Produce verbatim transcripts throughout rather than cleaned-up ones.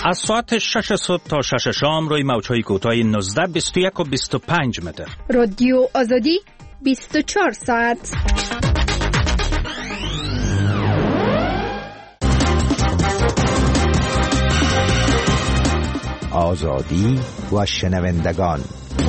از ساعت شش صبح تا شش شام روی موج‌های کوتاه نوزده، بیست و یک و بیست و پنج متر. رادیو آزادی بیست و چهار ساعت. آزادی و شنوندگان.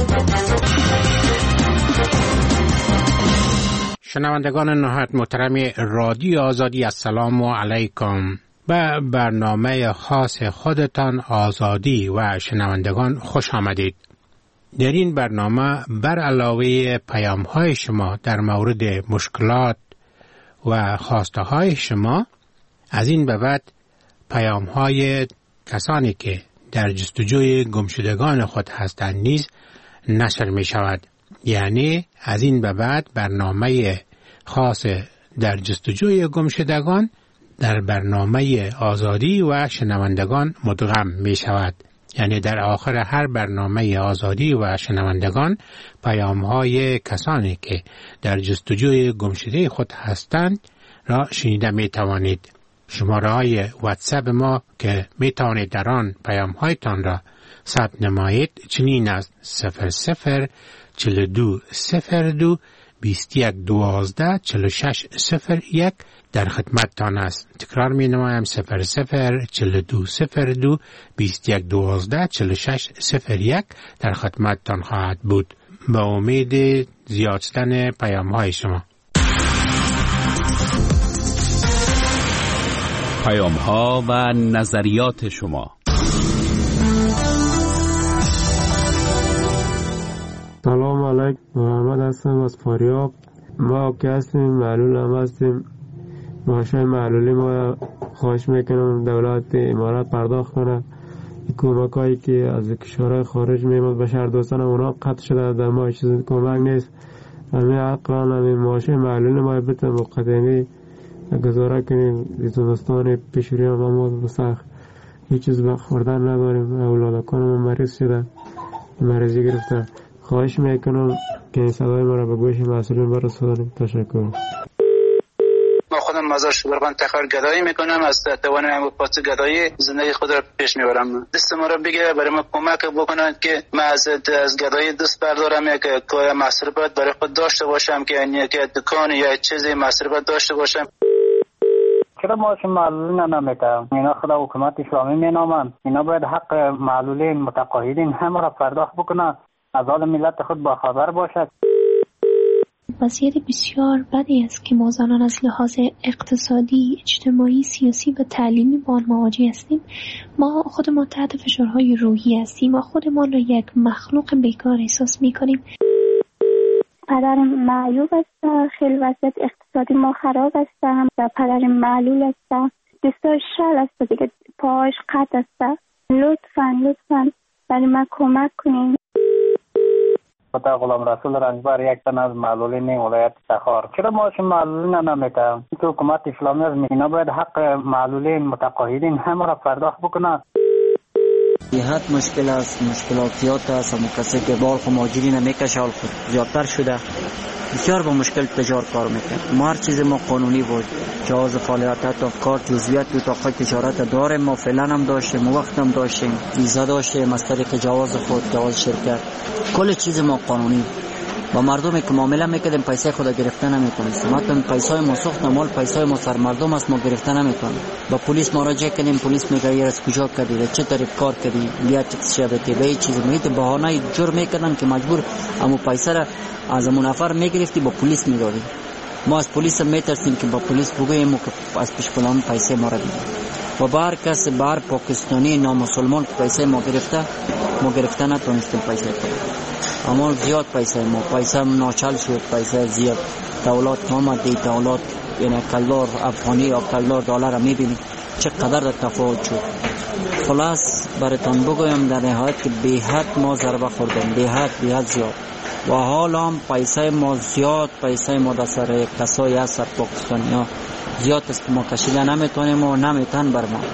شنوندگان نهایت محترم رادیو آزادی، السلام علیکم. به برنامه خاص خودتان آزادی و شنوندگان خوش آمدید. در این برنامه بر علاوه پیام های شما در مورد مشکلات و خواسته های شما، از این به بعد پیام های کسانی که در جستجوی گمشدگان خود هستند نیز نشر می شود. یعنی از این به بعد برنامه خاص در جستجوی گمشدگان در برنامه آزادی و شنوندگان مدغم می شود. یعنی در آخر هر برنامه آزادی و شنوندگان پیام های کسانی که در جستجوی گمشده خود هستند را شنیده می توانید. شماره های واتساپ ما که می توانید در آن پیام هایتان را ثبت نمایید چنین است: صفر صفر چهل و دو صفر دو بیست و یک دوازده چهل و شش صفر یک در خدمت تان است. تکرار می نمایم: صفر صفر چهل و دو صفر دو بیست و یک دوازده چهل و شش صفر یک در خدمت تان خواهد بود. با امید زیاد شدن پیام های شما. پیام ها و نظریات شما. سلام علیکم، محمد هستم از فاریاب. ما که هستیم معلول هم هستیم. ماشای معلولی ما خواهش میکنم دولت امارات پرداخت کنه. کمک هایی که از کشورهای خارج میمد به شهر دوستان اونا قطع شده، در ما چیز کمک نیست. همین اقلان همین ماشای معلولی ما بتن مقدمی گذاره کنیم. دوستان پیشوری هم ما بسخ هیچ چیز بخوردن نداریم. اولادکان ما مریض شده، مریضی گرفته. خواهش میکنم که این صدای ما را به گوش مسئولین برسونید. تشکر. ما خودم مزار شبرغان تخار گدایی میکنم، از توانم پاس گدایی زندگی خود را پیش میبرم. دست ما را بگیره، برای ما کمک بکنند که من از از گدایی دست بردارم، یک کار مصرفات برای خود داشته باشم، که یک دکان یا چیزی مصرفات داشته باشم. چرا ماش معلولین نمیکنم؟ اینا خدا حکومت اسلامی مینامند. اینا باید حق معلولین متقاعدین همه را پرداخت بکنند، از حال ملت خود با خبر باشد. وضعیت بسیار بدی است که ما زنان از لحاظ اقتصادی، اجتماعی، سیاسی و تعلیمی با آن مواجه هستیم. ما خودمان تحت فشارهای روحی هستیم. ما خودمان را یک مخلوق بیکار احساس می‌کنیم. پدرم معیوب است، خیلی وضعیت اقتصادی ما خراب است و پدرم معلول است، دستاش شل است دیگه، پاهاش قطع است. لطفاً لطفاً برای من کمک کنین. خدا غلام رسول رنجبر یک تن از معلولین ولایت تخار. چرا ماش معلولین نمیکنم؟ که حکومت اسلامی از اینا باید حق معلولین متقاعدین همه را پرداخت بکنند. صحت مشکل است، مشکلات زیاد است. همون کسی که بال خو ماجری نمیکشه حال خود زیادتر شده، بسیار با مشکل تجار کار میکنه. ما هر چیز ما قانونی بود، جواز فعالیت تا کار جزئیات تو تاقای تجارت داریم. ما فعلا هم داشتیم، وقت هم داشتیم، ویزا داشتیم از طریق جواز خود، جواز شرکت، کل چیز ما قانونی. با مردمی که معامله میکردیم پیسه خود گرفتن نمیکنیم. مثلا پیسای ما سوخت مال پیسای ما سر مردم است، ما گرفتن نمیکنیم. با پلیس مراجعه کردیم، پلیس میگه یه از کجا کردی، چه طریق کار کردی، بیا تکس شبکه به چیز میگه، بهانه جور میکردن که مجبور امو پیسه را از امون نفر میگرفتی با پلیس میدادی. ما از پلیس میترسیم که با پلیس بگوییم که از پیش فلان پیسه ما را بگیر. و بار کس بار پاکستانی نامسلمان پیسه ما گرفته، ما گرفته نتونستیم پیسه کنیم. اما زیاد پیسه ما پیسه ناچل شد، پیسه زیاد. دولت آمدی، دولت یعنی کلدار افغانی یا کلدار دلار را میبینی چقدر در تفاوت شد. خلاص براتون بگویم در نهایت که به حد ما ضربه خوردیم، به حد به حد زیاد. و حال هم پیسه ما زیاد، پیسه ما در سر کسایی هست سر پاکستانی ها زیاد است که ما کشیده نمیتونیم و نمیتون بر ما.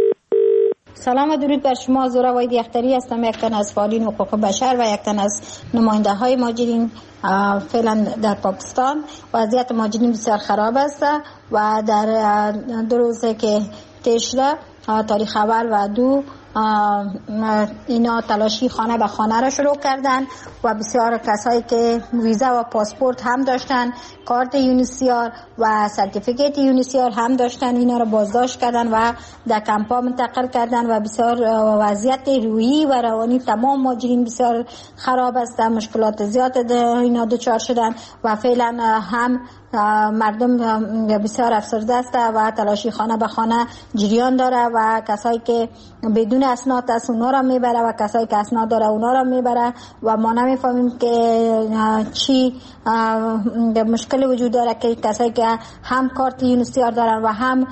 سلام و درود بر شما. زورا واید یختری هستم، یک تن از فعالین حقوق بشر و یک تن از نماینده های ماجرین فعلا در پاکستان. وضعیت ماجرین بسیار خراب است و در دو روزه که تیشده تاریخ اول و دو اینا تلاشی خانه به خانه را شروع کردن و بسیار کسایی که ویزا و پاسپورت هم داشتن، کارت یونیسیار و سرتیفیکیت یونیسیار هم داشتن، اینا را بازداشت کردن و در کمپا منتقل کردن و بسیار وضعیت روحی و روانی تمام مهاجرین بسیار خراب است، مشکلات زیاد اینا دچار شدن و فعلا هم مردم بسیار افسرده است و تلاشی خانه به خانه جریان داره و کسایی که بدون اسناد است اونا را میبره و کسایی که اسناد داره اونا را میبره و ما نمیفهمیم که چی مشکل وجود داره که کسایی که هم کارت یونیسیار دارن و هم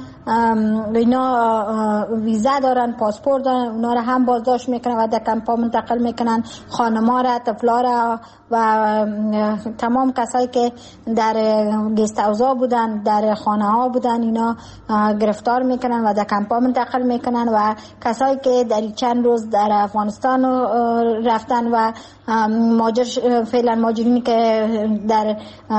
اینا ویزا دارن، پاسپورت دارن، اونا را هم بازداشت میکنن و در کمپا منتقل میکنن، خانما را، طفلا را و تمام کسایی که در گست هاوزا بودن، در خانه ها بودن، اینا گرفتار میکنن و در کمپا منتقل میکنن و کسایی که در چند روز در افغانستان رفتن و ماجر فعلا ماجرینی که در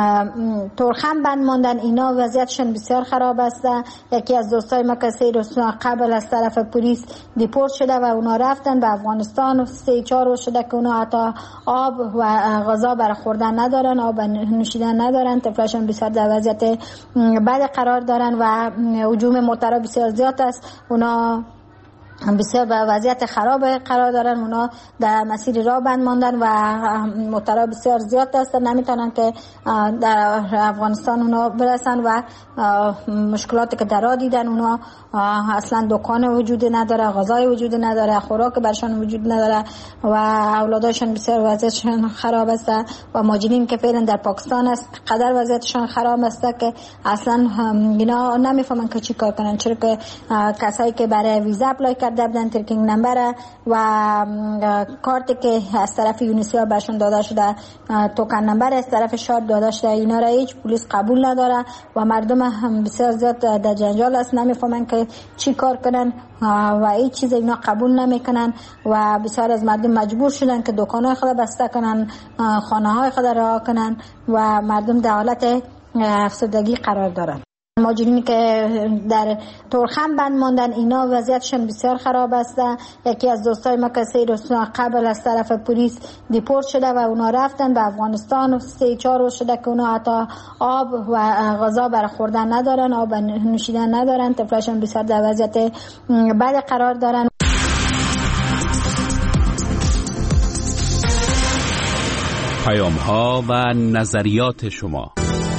تورخم بند ماندن، اینا وضعیتشون بسیار خراب است. یکی از دوستای ما که سه روز قبل از طرف پلیس دیپورت شده و اونا رفتن به افغانستان، سه چهار روز شده که اونا حتی آب و غذا برای خوردن ندارن، آب نوشیدن ندارن، طفلاشون بسیار در وضعیت بد قرار دارن و هجوم موترا بسیار زیاد است، اونا بسیار به وضعیت خراب قرار دارن، اونا در مسیر راه بند ماندن و موترا بسیار زیاد هستن، نمیتونن که در افغانستان اونا برسن و مشکلاتی که در راه دیدن، اونا اصلا دکان وجود نداره، غذای وجود نداره، خوراک برشان وجود نداره و اولاداشون بسیار وضعیتشون خراب است و مهاجرین که فعلا در پاکستان است قدر وضعیتشون خراب است که اصلا اینا نمیفهمن که چی کار کنن، چرا که کسایی که برای ویزا اپلای کرده بودن، ترکینگ نمبر و کارتی که از طرف یونیسیار برشون داده شده، توکن نمبر از طرف شاد داده شده، اینا را هیچ پلیس قبول نداره و مردم هم بسیار زیاد در جنجال است، نمیفهمن که چی کار کنن و هیچ چیز اینا قبول نمیکنن و بسیار از مردم مجبور شدن که دکانهای خود بسته کنن، خانه های خود رها کنن و مردم در حالت افسردگی قرار دارن. مهاجرینی که در تورخم بند ماندن، اینا وضعیتشون بسیار خراب است. یکی از دوستای ما که سه روز قبل از طرف پلیس دیپورت شده و اونا رفتن به افغانستان، سه چهار روز شده که اونا حتی آب و غذا برای خوردن ندارن، آب نوشیدن ندارن، طفلاشون بسیار در وضعیت بد قرار دارن. پیام ها و نظریات شما.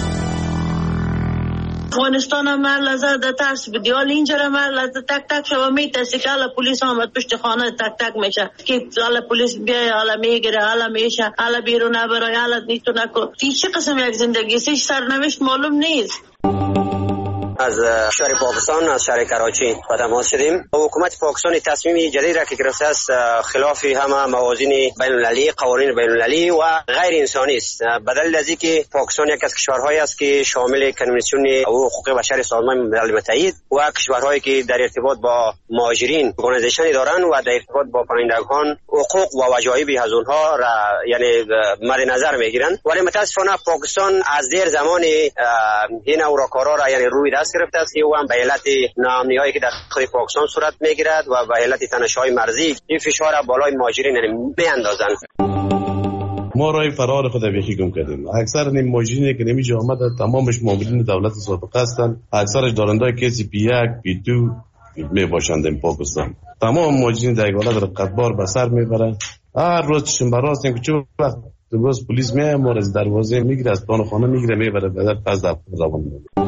افغانستان هم هر لحظه در ترس بدی، حال اینجا هم هر لحظه تک تک شما میترسی که حالا پلیس آمد پشت خانه تک تک میشه که حالا پلیس بیای، حالا میگیره، حالا میشه، حالا بیرون نبرای، حالا نیتو نکن. چه قسم یک زندگی سیش سرنوشت معلوم نیست. از شهر پاکستان، از شهر کراچی با تماس شدیم. حکومت پاکستان تصمیم جدید را که گرفته است خلاف همه موازین بین المللی، قوانین بین المللی و غیر انسانی است. بدل از اینکه پاکستان یک از کشورهایی است که شامل کنوانسیون حقوق بشر سازمان ملل متحد و کشورهایی که در ارتباط با مهاجرین ارگانیزیشنی دارند و در ارتباط با پناهندگان حقوق و وجایب از اونها را یعنی مد نظر میگیرند، ولی متاسفانه پاکستان از دیر زمان این اوراکارا را یعنی روی دست گرفته است و هم به علت ناامنی‌هایی که در داخل پاکستان صورت میگیرد و به علت تنش‌های مرزی این فشار بالای مهاجرین میاندازند. ما راه فرار خود بیخی گم کردیم. اکثر این مهاجرینی که نمیشه آمده تمامش مامورین دولت سابقه هستند، اکثرش دارنده کسی پی یک پی دو می باشند این پاکستان. تمام مهاجرین در حالت رقتبار به سر میبرند. هر روز چشم براست این که چه وقت باز پلیس میاد ما از دروازه میگیره، از پان خانه میگیره میبره به در پس در زبان.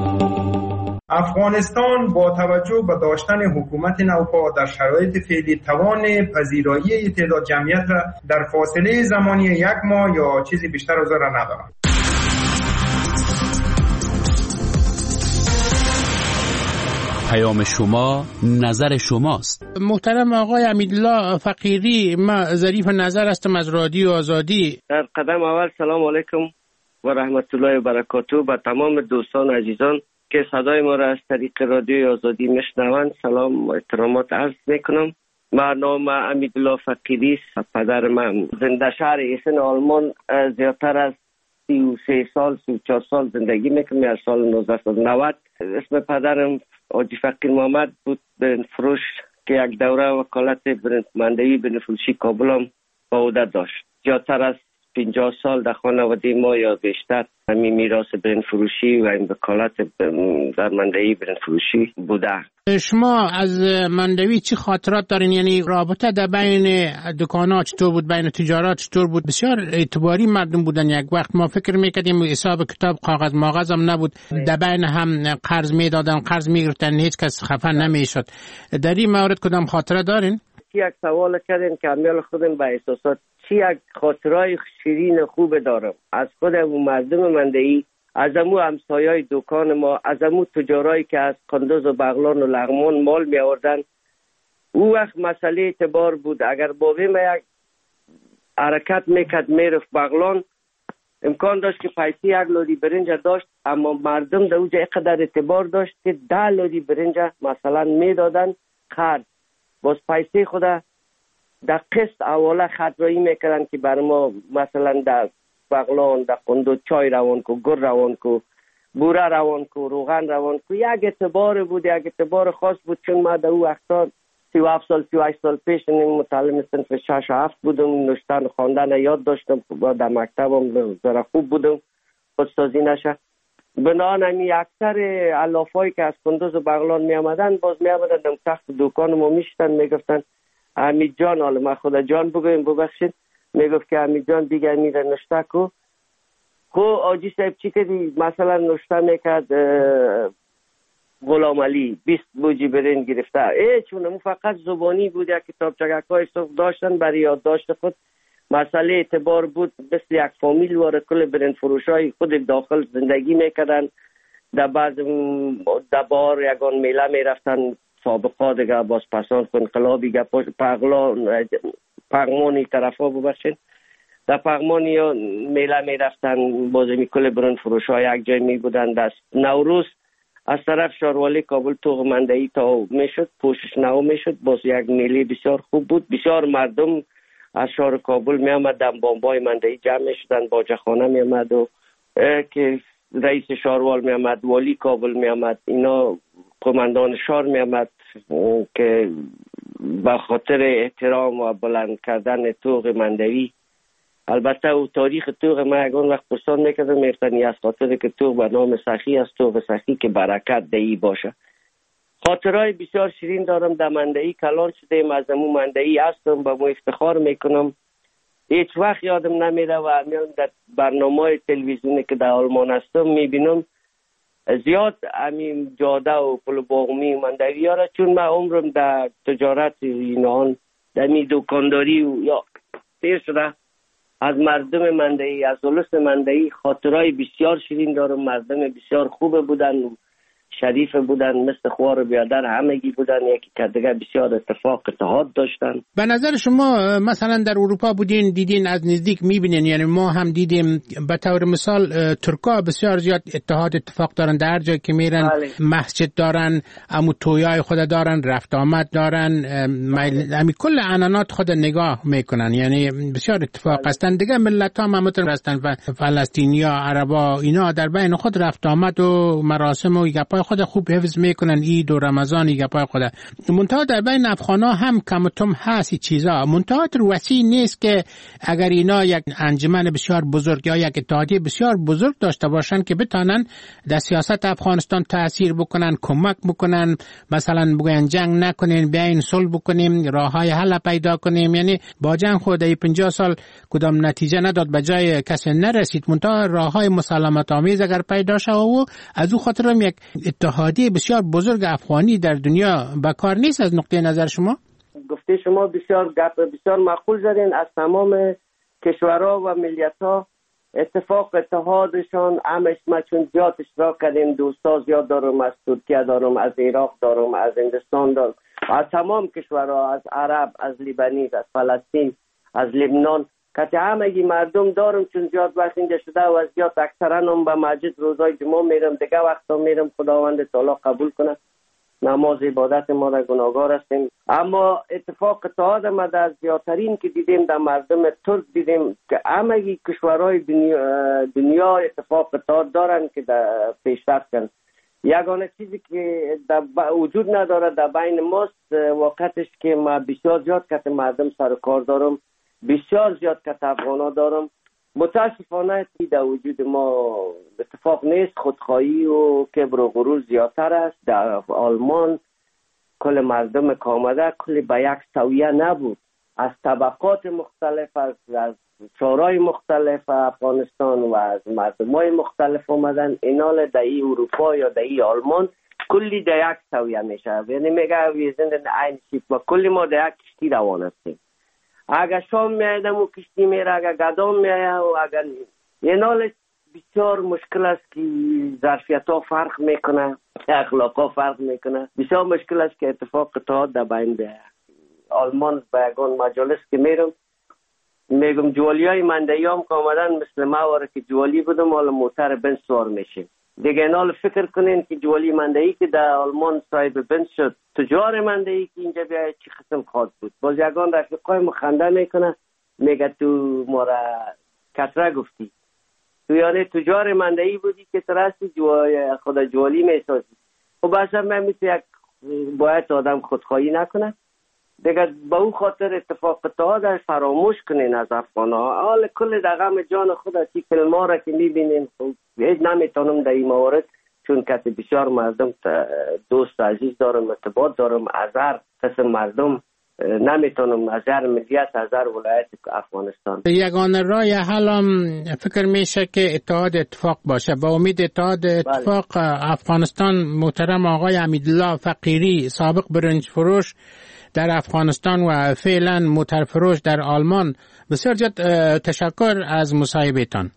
افغانستان با توجه به داشتن حکومت نوپا در شرایط فعلی توان پذیرایی تعداد جمعیت را در فاصله زمانی یک ماه یا چیزی بیشتر از آن را ندارد. پیام شما نظر شماست. محترم آقای امیدالله فقیری، ما ظریف نظر هستم از رادیو آزادی. در قدم اول سلام علیکم و رحمت الله و برکاته به تمام دوستان عزیزان که صدای ما را از طریق رادیو آزادی میشنوند سلام و احترامات عرض میکنم. من نام امیدالله فقیری است. پدر من زنده شهر ایسن آلمان زیادتر از سی و سه سال سی و چهار سال زندگی میکنم. از سال نوزده و نود اسم پدرم حاجی فقیر محمد بود بن فروش که یک دوره وکالت مندوی بنفروشی کابل هم به عهده داشت. زیادتر از پنجاه سال در خانواده ما یا بیشتر همین میراث برنج فروشی و این وکالت در مندوی برنج فروشی بوده. شما از مندوی چی خاطرات دارین؟ یعنی رابطه در بین دکان‌ها چطور بود، بین تجارت چطور بود؟ بسیار اعتباری مردم بودن. یک وقت ما فکر میکردیم حساب کتاب کاغذ ماغذ هم نبود، در بین هم قرض میدادن، قرض میگرفتن، هیچ کس خفه نمیشد. در این مورد کدام خاطره دارین؟ یک سوال کردین که امیال خودم به احساسات چی یک خاطرهای شیرین خوب دارم از خود و مردم مندوی، از امو همسایای دکان ما، از امو تجارایی که از قندوز و بغلان و لغمان مال می آوردن. او وقت مسئله اعتبار بود. اگر بابی ما یک حرکت میکرد میرفت بغلان، امکان داشت که پیسی یک لودی برنج داشت، اما مردم در اوجه اقدر اعتبار داشت که ده لودی برنج مثلا میدادن خرد، باز پیسی خود در قسط اوله خطرایی میکردن که بر ما مثلا در بغلان، در قندوز چای روان کو، گر روان کو، بوره روان کو، روغن روان کو. یک اعتبار بود، یک اعتبار خاص بود. چون ما در او وقتا سی و هفت سال سی و هشت سال پیش متعلم صنف شش و هفت بودم، نوشتن خواندن یاد داشتم، در مکتبم ذره خوب بودم، خودسازی نشه. بنابراین همی اکثر علافایی که از قندوز و بغلان می آمدن باز می آمدن در تخت دکان ما میشتن، میگفتن حمید جان، حالا من خدا جان بگویم ببخشید، میگفت که حمید جان دیگه میره نشته کو. خو آجی صاحب چی کردی؟ مثلا نشته میکرد غلام علی بیست بوجی برنج گرفته، ای چونه فقط زبانی بود. یک کتاب چگکای صف داشتن برای یادداشت خود. مسئله اعتبار بود، مثل یک فامیل واره کل برنج فروشای خود داخل زندگی میکردن. در بعض در بار یگان میله میرفتن، سابقا دیگه باز پسان انقلابی گه پغلان پغمانی طرف ها ببخشید، در پغمانی ها میله می رفتن، باز می کل برنج فروش ها یک جای می بودن. دست نوروز از طرف شاروالی کابل توغ مندوی تا می شد، پوشش نو می شد، باز یک میله بسیار خوب بود. بسیار مردم از شهر کابل می آمدن، بامبای مندوی جمع می شدن، باجه خانه می آمد و که رئیس شاروال می آمد، والی کابل می آمد، اینا قماندان شهر می آمد که به خاطر احترام و بلند کردن توغ مندوی. البته او تاریخ توغ ما یکان وقت پرسان میکردم، میفتنی از خاطر که توغ به نام سخی است، توغ سخی که برکت دهی باشه. خاطرهای بسیار شیرین دارم. در مندوی کلان شدیم، از امو مندوی هستم، به مو افتخار میکنم. هیچ وقت یادم نمیره و همیان در برنامه تلویزیونی که در آلمان هستم میبینم زیاد همین جاده و پل باغمی مندوی ها را، چون من عمرم در تجارت اینان در می دکانداری و یا تیر شده. از مردم مندوی، از اولس مندوی خاطرهای بسیار شیرین دارم. مردم بسیار خوب بودن، شریف بودن، مثل خوار بیادر همگی بودن، یکی که دیگه بسیار اتفاق اتحاد داشتن. به نظر شما مثلا در اروپا بودین، دیدین، از نزدیک میبینین، یعنی ما هم دیدیم به طور مثال ترکا بسیار زیاد اتحاد اتفاق دارن، در جایی که میرن بله. مسجد دارن، امو تویای خود دارن، رفت آمد دارن، همین کل عنانات خود نگاه میکنن، یعنی بسیار اتفاق هستن. دیگه ملت ها همتون هستن و فلسطینیا، عربا، اینا در بین خود رفت آمد و مراسم و گپای خود خوب حفظ میکنن، عید و رمضان گپای خود. منتها در بین افغانا هم کم و کم هست چیزا، منتها وسیع نیست که اگر اینا یک انجمن بسیار بزرگ یا یک اتحادیه بسیار بزرگ داشته باشن که بتانن در سیاست افغانستان تاثیر بکنن، کمک بکنن، مثلا بگن جنگ نکنین، بیاین صلح بکنیم، راههای حل پیدا کنیم. یعنی با جنگ خود ای پنجاه سال کدام نتیجه نداد، به جای کسی نرسید، منتها راههای مسالمت آمیز اگر پیدا شد و از او خاطر هم یک اتحادیه بسیار بزرگ افغانی در دنیا بکار نیست. از نقطه نظر شما گفته شما بسیار گپ بسیار معقول زدین. از تمام کشورها و ملیت‌ها اتفاق اتحادشان همش ما چون زیاد اشتراک کردیم. دوستا زیاد دارم، از ترکیه دارم، از عراق دارم، از هندوستان دارم، از تمام کشورها، از عرب، از لیبنی، از فلسطین، از لبنان، که همگی مردم دارم. چون زیاد وقت اینجا شده و زیاد اکثرا هم به مسجد روزای جمعه میرم، دیگه وقتا میرم. خداوند تعالی قبول کنه نماز عبادت ما را، گناهگار هستیم. اما اتفاق اتحاد ما در زیادترین که دیدیم در مردم ترک دیدیم که همگی کشورهای دنیا, دنیا اتفاق اتحاد دارن که در پیشرفت کردن. یگانه چیزی که وجود نداره در بین ماست وقتش که ما بسیار زیاد کت مردم سر کار دارم، بسیار زیاد کت افغانا دارم. متاسفانه در وجود ما اتفاق نیست، خودخواهی و کبر و غرور زیادتر است. در آلمان کل مردم که آمده کل به یک سویه نبود، از طبقات مختلف، از, از شورای مختلف افغانستان و از مردمای مختلف آمدن. اینال در ای اروپا یا در ای آلمان کلی در یک سویه میشه، یعنی میگه ویزن در این شیپ و کلی ما در یک کشتی روان هستیم. اگر شام میایدم و کشتی میره، اگر گدام میایه و اگر اینال بسیار مشکل است که ظرفیت ها فرق میکنه، اخلاق ها فرق میکنه. بسیار مشکل است که اتفاق اتحاد در بین به آلمان به یگان مجالس که میرم میگم جوالی های مندهی هم که آمدن مثل ما واره که جوالی بودم حالا موتر بنز سوار میشه دیگه. اینال فکر کنین که جوالی مندهی که در آلمان صاحب بنز شد، تجار مندهی که اینجا بیاید چی قسم خواهد بود. باز یگان رفیقای مخنده میکنه میگه تو ما را کتره گفتی، تو یعنی تجار مندهی بودی که ترستی جوای خدا جوالی میسازی. خب اصلا من میتو یک باید آدم خودخواهی نکنه دیگه. با او خاطر اتفاق اتحاد فراموش کنین از افغان ها. حال کل در غم جان خود اسی کلمه را که میبینین هیچ نمیتونم در این موارد، چون کسی بسیار مردم دوست عزیز دارم، ارتباط دارم، از هر قسم مردم نمیتونم، از هر ملیت، از هر ولایت افغانستان. یگانه راه حل هم فکر میشه که اتحاد اتفاق باشه. با امید اتحاد اتفاق بله. افغانستان محترم آقای حمیدالله فقیری، سابق برنج فروش در افغانستان و فعلا موتر فروش در آلمان، بسیار زیاد تشکر از مصاحبهتان.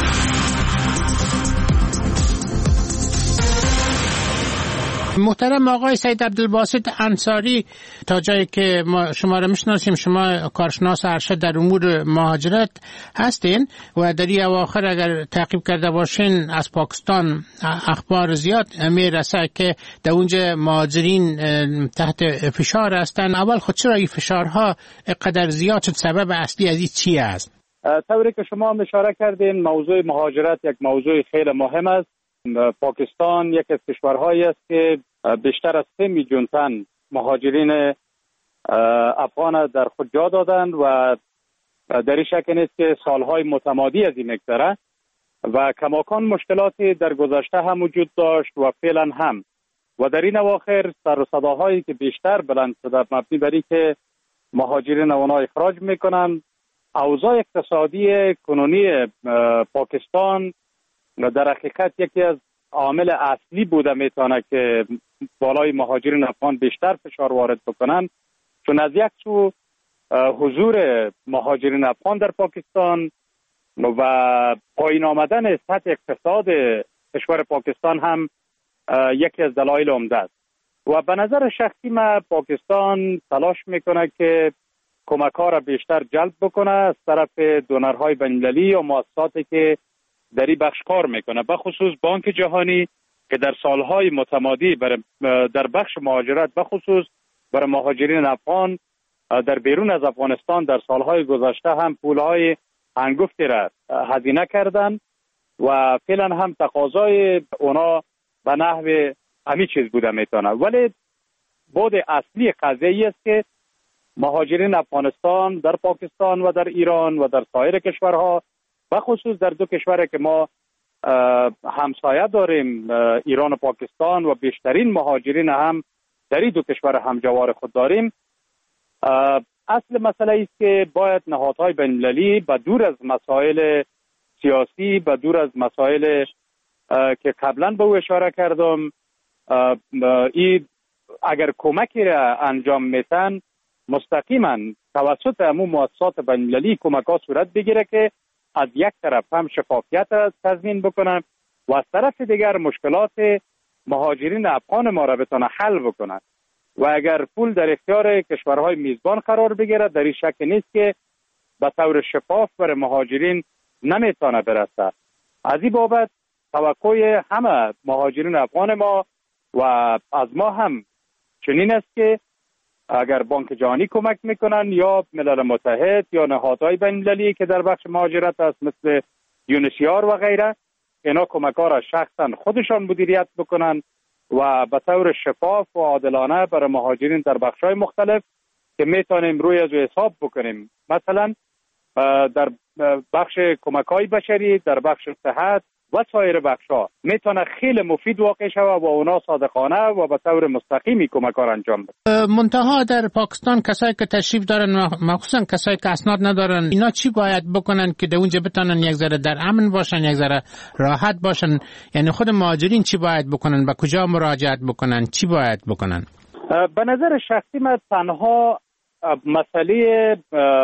محترم آقای سید عبدالباسط انصاری، تا جایی که ما شما را میشناسیم شما کارشناس ارشد در امور مهاجرت هستین و در این اواخر اگر تعقیب کرده باشین از پاکستان اخبار زیاد میرسه که در اونجا مهاجرین تحت فشار هستن. اول خود چرا این فشارها قدر زیاد شد؟ سبب اصلی از این چی است؟ طوری که شما اشاره کردین موضوع مهاجرت یک موضوع خیلی مهم است. پاکستان یک از کشورهایی است که بیشتر از سه میلیون تن مهاجرین افغان در خود جا دادند و در این شک نیست که سالهای متمادی از این میگذره و کماکان مشکلاتی در گذشته هم وجود داشت و فعلا هم و در این اواخر سر و صداهایی که بیشتر بلند شده مبنی بر اینکه مهاجرین اونا اخراج میکنن. اوضاع اقتصادی کنونی پاکستان در حقیقت یکی از عامل اصلی بوده میتونه که بالای مهاجرین افغان بیشتر فشار وارد بکنن، چون از یک سو حضور مهاجرین افغان در پاکستان و پایین آمدن سطح اقتصاد کشور پاکستان هم یکی از دلایل عمده است و به نظر شخصی من پاکستان تلاش میکنه که کمک‌ها را بیشتر جلب بکنه از طرف دونرهای بین‌المللی و مؤسساتی که در این بخش کار میکنه، به خصوص بانک جهانی که در سالهای متمادی در بخش مهاجرت به خصوص برای مهاجرین افغان در بیرون از افغانستان در سالهای گذشته هم پولهای هنگفتی را هزینه کردن و فعلا هم تقاضای اونا به نحو همین چیز بوده میتونه. ولی بود اصلی قضیه است که مهاجرین افغانستان در پاکستان و در ایران و در سایر کشورها، به خصوص در دو کشوری که ما همسایه داریم ایران و پاکستان و بیشترین مهاجرین هم در این دو کشور همجوار خود داریم، اصل مسئله است که باید نهادهای بین‌المللی به دور از مسائل سیاسی، به دور از مسائل که قبلا به او اشاره کردم، این اگر کمکی را انجام میتن مستقیما توسط همون مؤسسات بین‌المللی کمک ها صورت بگیره که از یک طرف هم شفافیت را تضمین بکنن و از طرف دیگر مشکلات مهاجرین افغان ما را بتونه حل بکنن و اگر پول در اختیار کشورهای میزبان قرار بگیره در این شک نیست که به طور شفاف برای مهاجرین نمیتونه برسه. از این بابت توقع همه مهاجرین افغان ما و از ما هم چنین است که اگر بانک جهانی کمک میکنن یا ملل متحد یا نهادهای بین‌المللی که در بخش مهاجرت است مثل یونسیار و غیره، اینا کمک‌ها را شخصا خودشان مدیریت بکنن و به طور شفاف و عادلانه برای مهاجرین در بخش‌های مختلف که میتونیم روی از حساب بکنیم. مثلا در بخش کمک‌های بشری، در بخش صحت و سایر بخش‌ها میتونه خیلی مفید واقع شود و اونا صادقانه و به طور مستقیمی کمک‌ها را انجام بدن. منتها در پاکستان کسایی که تشریف دارن، مخصوصا کسایی که اسناد ندارن، اینا چی باید بکنن که در اونجا بتونن یک ذره در امن باشن، یک ذره راحت باشن؟ یعنی خود مهاجرین چی باید بکنن؟ به کجا مراجعت بکنن؟ چی باید بکنن؟ به نظر شخصی من تنها مسئله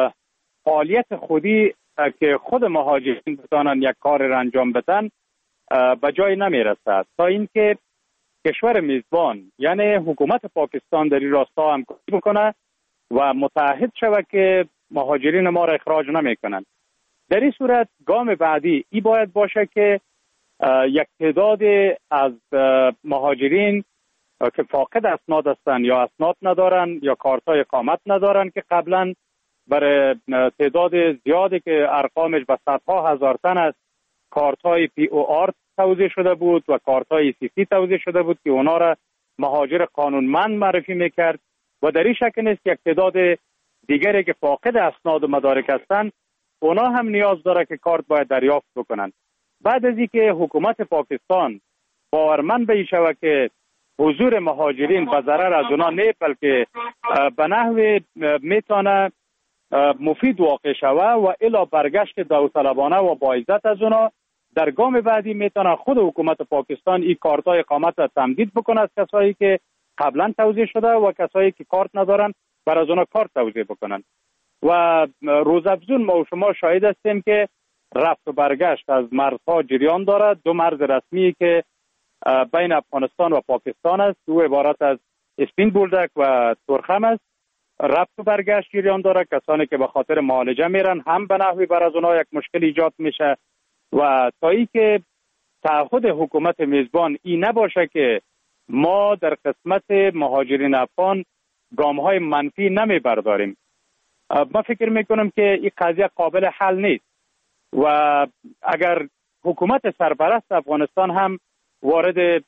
فعالیت خودی که خود مهاجرین بتانن یک کار را انجام بدن به جای نمی رسد تا اینکه کشور میزبان یعنی حکومت پاکستان در این راستا همکاری بکنه و متعهد شود که مهاجرین ما را اخراج نمی کنند. در این صورت گام بعدی ای باید باشه که یک تعداد از مهاجرین که فاقد اسناد هستند یا اسناد ندارن یا کارتای اقامت ندارن که قبلا برای تعداد زیادی که ارقامش به صدها هزار تن است کارتای پی او آر توزیع شده بود و کارتای سی سی توزیع شده بود که اونا را مهاجر قانونمند معرفی میکرد و در این شکل نیست یک تعداد دیگری که فاقد اسناد و مدارک هستند اونا هم نیاز داره که کارت باید دریافت بکنن. بعد از اینکه حکومت پاکستان باورمند به این شود که حضور مهاجرین به ضرر از اونا نه بلکه به نحو میتونه مفید واقع شوه و الا برگشت داوطلبانه و با عزت از اونا، در گام بعدی میتونه خود حکومت پاکستان این کارتای اقامت را تمدید بکنه از کسایی که قبلا توزیع شده و کسایی که کارت ندارن بر از اونا کارت توزیع بکنن. و روزافزون ما و شما شاهد هستیم که رفت و برگشت از مرزها جریان دارد. دو مرز رسمی که بین افغانستان و پاکستان است، دو عبارت از اسپین بولدک و تورخم است. رفت و برگشت جریان داره. کسانی که به خاطر معالجه میرن هم به نحوی بر از اونها یک مشکل ایجاد میشه و تا ای که تعهد حکومت میزبان این نباشه که ما در قسمت مهاجرین افغان گام های منفی نمی برداریم، من فکر میکنم که این قضیه قابل حل نیست و اگر حکومت سرپرست افغانستان هم وارد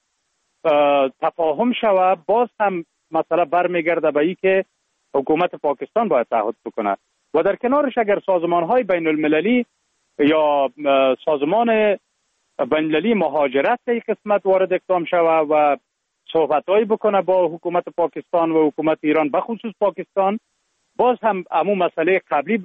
تفاهم شود باز هم مسئله برمیگرده به این که حکومت پاکستان باید تعهد بکنه و در کنارش اگر سازمان های بین المللی یا سازمان بین المللی مهاجرت در قسمت وارد اقدام شود و صحبت هایی بکنه با حکومت پاکستان و حکومت ایران بخصوص پاکستان، باز هم امو مسئله قبلی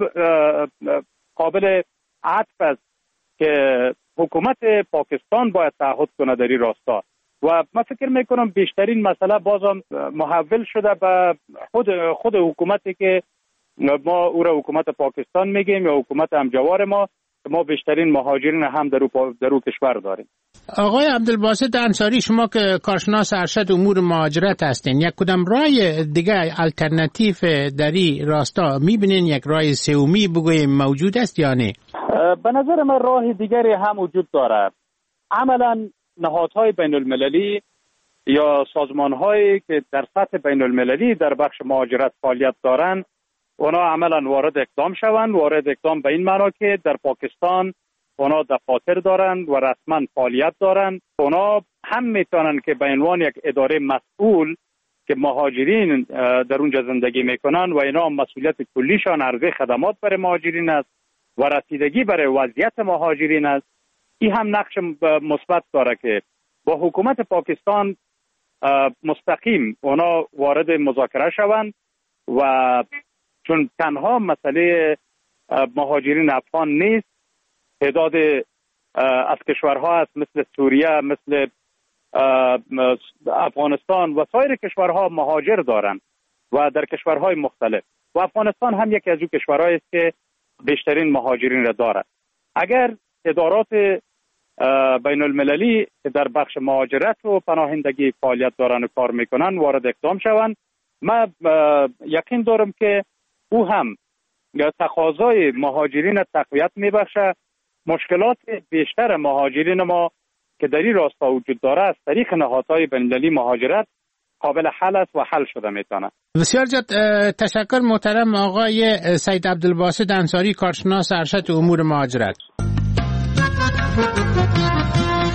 قابل عطف است که حکومت پاکستان باید تعهد کنه در این راستا و من فکر میکنم بیشترین مسئله بازم محول شده به خود خود حکومتی که ما او را حکومت پاکستان میگیم یا حکومت همجوار ما، ما بیشترین مهاجرین هم در او در او کشور داریم. آقای عبدالباسط انصاری، شما که کارشناس ارشد امور مهاجرت هستین، یک کدام راه دیگه الटरनेटिव در این راستا میبینین؟ یک راه سومی بگویم موجود است یا نه؟ به نظر من راه دیگری هم وجود داره. عملاً نهادهای بین المللی یا سازمانهایی که در سطح بین المللی در بخش مهاجرت فعالیت دارند اونا عملا وارد اقدام شوند. وارد اقدام به این معنا که در پاکستان اونا دفاتر دارند و رسما فعالیت دارند. اونا هم میتونن که به عنوان یک اداره مسئول که مهاجرین در اونجا زندگی میکنن و اینا مسئولیت کلیشان عرضه خدمات برای مهاجرین است و رسیدگی برای وضعیت مهاجرین است. این هم نقش مثبت داره که با حکومت پاکستان مستقیم اونا وارد مذاکره شوند و چون تنها مسئله مهاجرین افغان نیست، تعداد از کشورها هست مثل سوریه، مثل افغانستان و سایر کشورها مهاجر دارند و در کشورهای مختلف و افغانستان هم یکی از اون کشورهایی است که بیشترین مهاجرین را دارد. اگر ادارات بین المللی که در بخش مهاجرت و پناهندگی فعالیت دارن و کار میکنن وارد اقدام شوند، من یقین دارم که او هم تقاضای مهاجرین تقویت میبخشه. مشکلات بیشتر مهاجرین ما که در این راستا وجود داره از طریق نهادهای بین المللی مهاجرت قابل حل است و حل شده میتونه. بسیار زیاد تشکر محترم آقای سید عبدالباسط انصاری، کارشناس ارشد امور مهاجرت.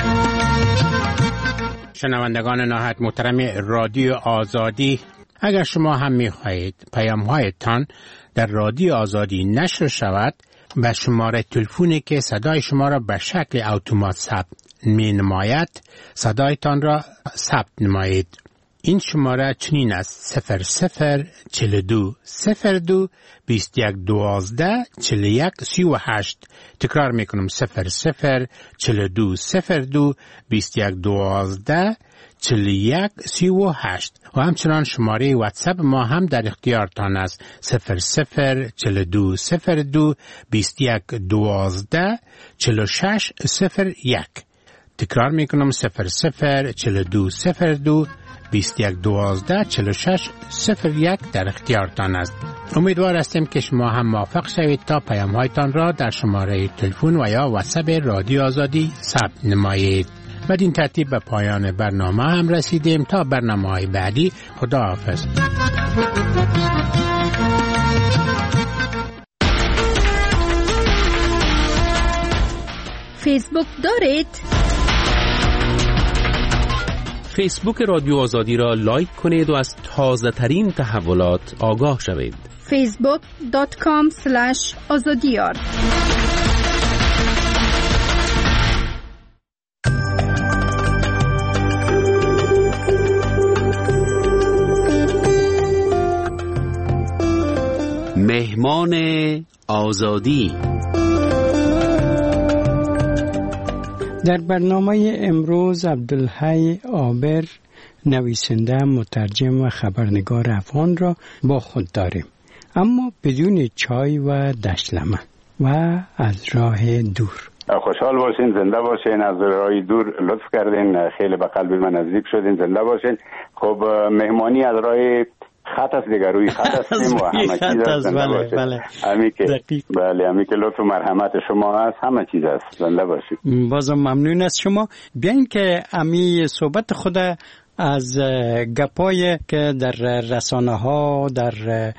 شنوندگان نهایت محترم رادیو آزادی، اگر شما هم می‌خواهید پیام‌هایتان در رادیو آزادی نشر شود، به شماره تلفنی که صدای شما را به شکل اتومات ثبت می‌نماید صدایتان را ثبت نمایید. این شماره چنین است: صفر صفر چهل دو صفر دو بیست یک دوازده چهل یک سی و هشت. تکرار میکنم: صفر صفر چهل دو صفر دو بیست یک دوازده چهل یک سی و هشت. و همچنان شماره واتساپ ما هم در اختیارتان است: صفر صفر چهل دو صفر دو بیست یک دوازده چهل شش صفر یک. تکرار میکنم: صفر صفر چهل دو صفر دو بیست یک دوازده چهل شش صفر یک در اختیارتان است. امیدوار هستیم که شما هم موافق شوید تا پیام هایتان را در شماره تلفن و یا واتساپ رادیو آزادی ثبت نمایید. بدین ترتیب به پایان برنامه هم رسیدیم. تا برنامه های بعدی، خدا حافظ. فیسبوک دارید؟ فیسبوک رادیو آزادی را لایک کنید و از تازه ترین تحولات آگاه شوید. فیسبوک دات کام اسلش آزادیار. مهمان آزادی. در برنامه امروز عبدالحی عابر، نویسنده، مترجم و خبرنگار افغان را با خود داریم، اما بدون چای و دشلمه و از راه دور. خوشحال باشین، زنده باشین، از راه دور لطف کردین، خیلی به قلب من نزدیک شدین، زنده باشین. خب مهمانی از راه خط است دیگه، روی خط هستیم و همه چیز هست. بله بله امی که بله امی که لطف و مرحمت شما هست، همه چیز هست. زنده باشید. بازم ممنون از شما. بیاین که امی صحبت خود از گپای که در رسانه ها، در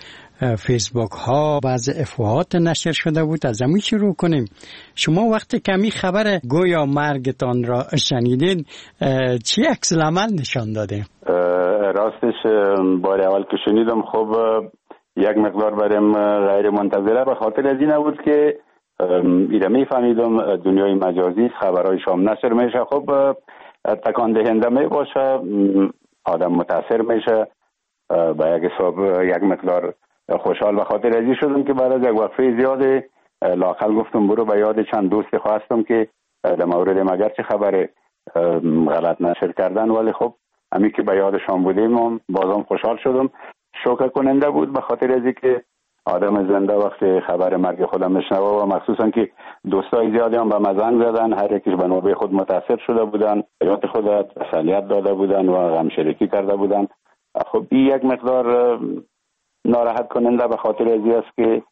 فیسبوک ها بعض افواهات نشر شده بود، از همین شروع کنیم. شما وقتی که می خبر گویا مرگتان را شنیدین، چی عکس العمل نشان داده؟ راستش بار اول که شنیدم خب یک مقدار برام غیر منتظره، به خاطر از این بود که ایره می فهمیدم دنیای مجازی خبرهای شام نشر میشه، خب تکان دهنده می باشه، آدم متاثر میشه. به یک حساب یک مقدار خوشحال به خاطر ازی شدم که بعد از یک وقفه زیاده لااقل گفتم برو به یاد چند دوست خواستم که در مورد مگر چه خبر غلط نشر کردن، ولی خب همین که به یادشان بودیم بازم خوشحال شدم. شوکه کننده بود به خاطر ازی که آدم زنده وقتی خبر مرگ خودم میشنوه و مخصوصا که دوستای زیادی هم به مزنگ زدن، هر یکیش به نوبه خود متاثر شده بودن، حیات خود تسلیت داده بودن و غم شریکی کرده بودن. خب این یک مقدار ناراحت کننده به خاطر ازی است که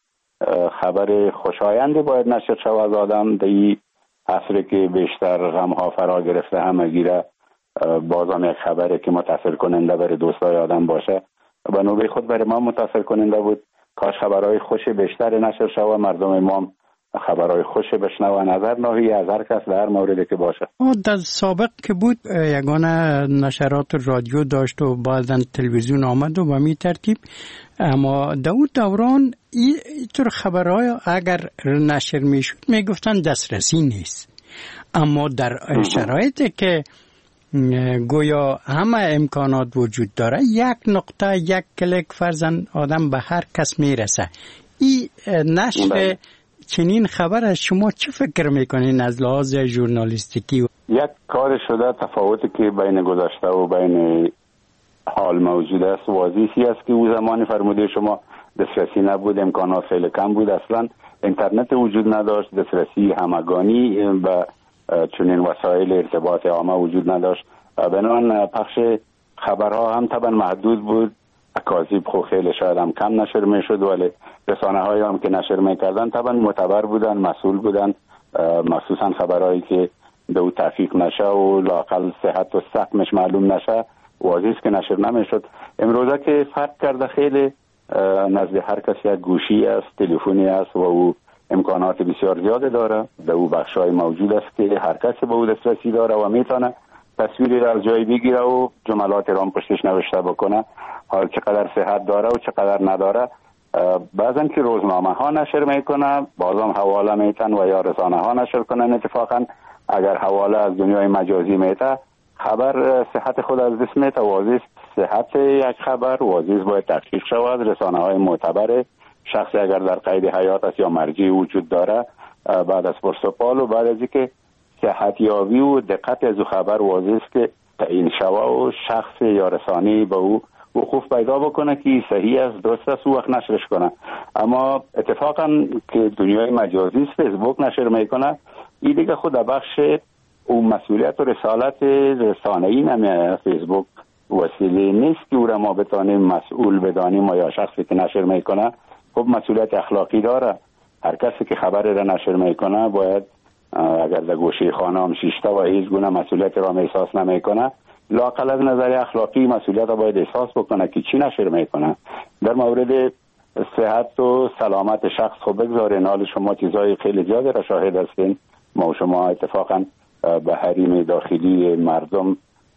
خبر خوشایندی باید نشر شود از آدم در این عصری که بیشتر غم ها فرا گرفته همه گیره، بازم یک خبری که متاثر کننده برای دوستای آدم باشه به نوبه خود برای ما متاثر کننده بود. کاش خبرهای خوش بیشتر نشر شود، مردم ما خبرهای خوش بشنوند از هر ناحیه، از هر کس، در هر موردی که باشه. در سابق که بود یگانه نشرات رادیو داشت و بعداً تلویزیون آمد و به می ترتیب، اما در اون دوران اینطور خبرهای اگر نشر می شد می گفتن دسترسی نیست، اما در شرایطی که گویا همه امکانات وجود داره، یک نقطه، یک کلیک فرزن آدم به هر کس میرسه. این نشر چنین خبر از شما چه فکر میکنین از لحاظ ژورنالیستیکی؟ یک کار شده تفاوتی که بین گذشته و بین حال موجود است واضحی است که او زمانی فرموده شما دسترسی نبود، امکانات خیلی کم بود، اصلا اینترنت وجود نداشت، دسترسی همگانی به چنین وسایل ارتباط عامه وجود نداشت، بنابراین پخش خبرها هم طبعا محدود بود، اکاذیب خو خیلی شاید هم کم نشر میشد، ولی رسانه های هم که نشر میکردن طبعا معتبر بودن، مسئول بودن، مخصوصا خبرهایی که به او تحقیق نشه و لااقل صحت و سقمش معلوم نشه واضح است که نشر نمیشد. امروزه که فرق کرده، خیلی نزد هر کس یک گوشی است، تلفنی است و او امکانات بسیار زیاده داره، در او بخشای موجود است که هر کسی به او دسترسی داره و میتونه تصویری را از جای بگیره و جملات را پشتش نوشته بکنه، حال چقدر صحت داره و چقدر نداره. بعضن که روزنامه ها نشر میکنه، بعضم حواله میتن و یا رسانه ها نشر کنن. اتفاقا اگر حواله از دنیای مجازی میته، خبر صحت خود از دست میته. واضح صحت یک خبر واضح باید تحقیق شود. رسانه های معتبر، شخصی اگر در قید حیات است یا مرجعی وجود داره، بعد از پرسپال و بعد از اینکه صحت یابی و دقت از خبر واضح است که تعیین شود و شخص یا رسانه‌ای به او وقوف پیدا بکنه که صحیح است، درست است، او وقت نشرش کنه. اما اتفاقا که دنیای مجازی فیسبوک نشر میکنه، این دیگه خود بخش او مسئولیت و رسالت رسانه‌ای نمیه. فیسبوک وسیله نیست که او را ما بتانیم مسئول بدانیم و یا شخصی که نشر میکنه خب مسئولیت اخلاقی داره. هر کسی که خبر را نشر میکنه باید اگر در گوشه خانه هم شیشته و هیچ گونه مسئولیت را احساس نمیکنه، لااقل از نظر اخلاقی مسئولیت را باید احساس بکنه که چی نشر میکنه. در مورد صحت و سلامت شخص خب بگذارین، حال شما چیزای خیلی زیاده را شاهد هستین. ما و شما اتفاقا به حریم داخلی مردم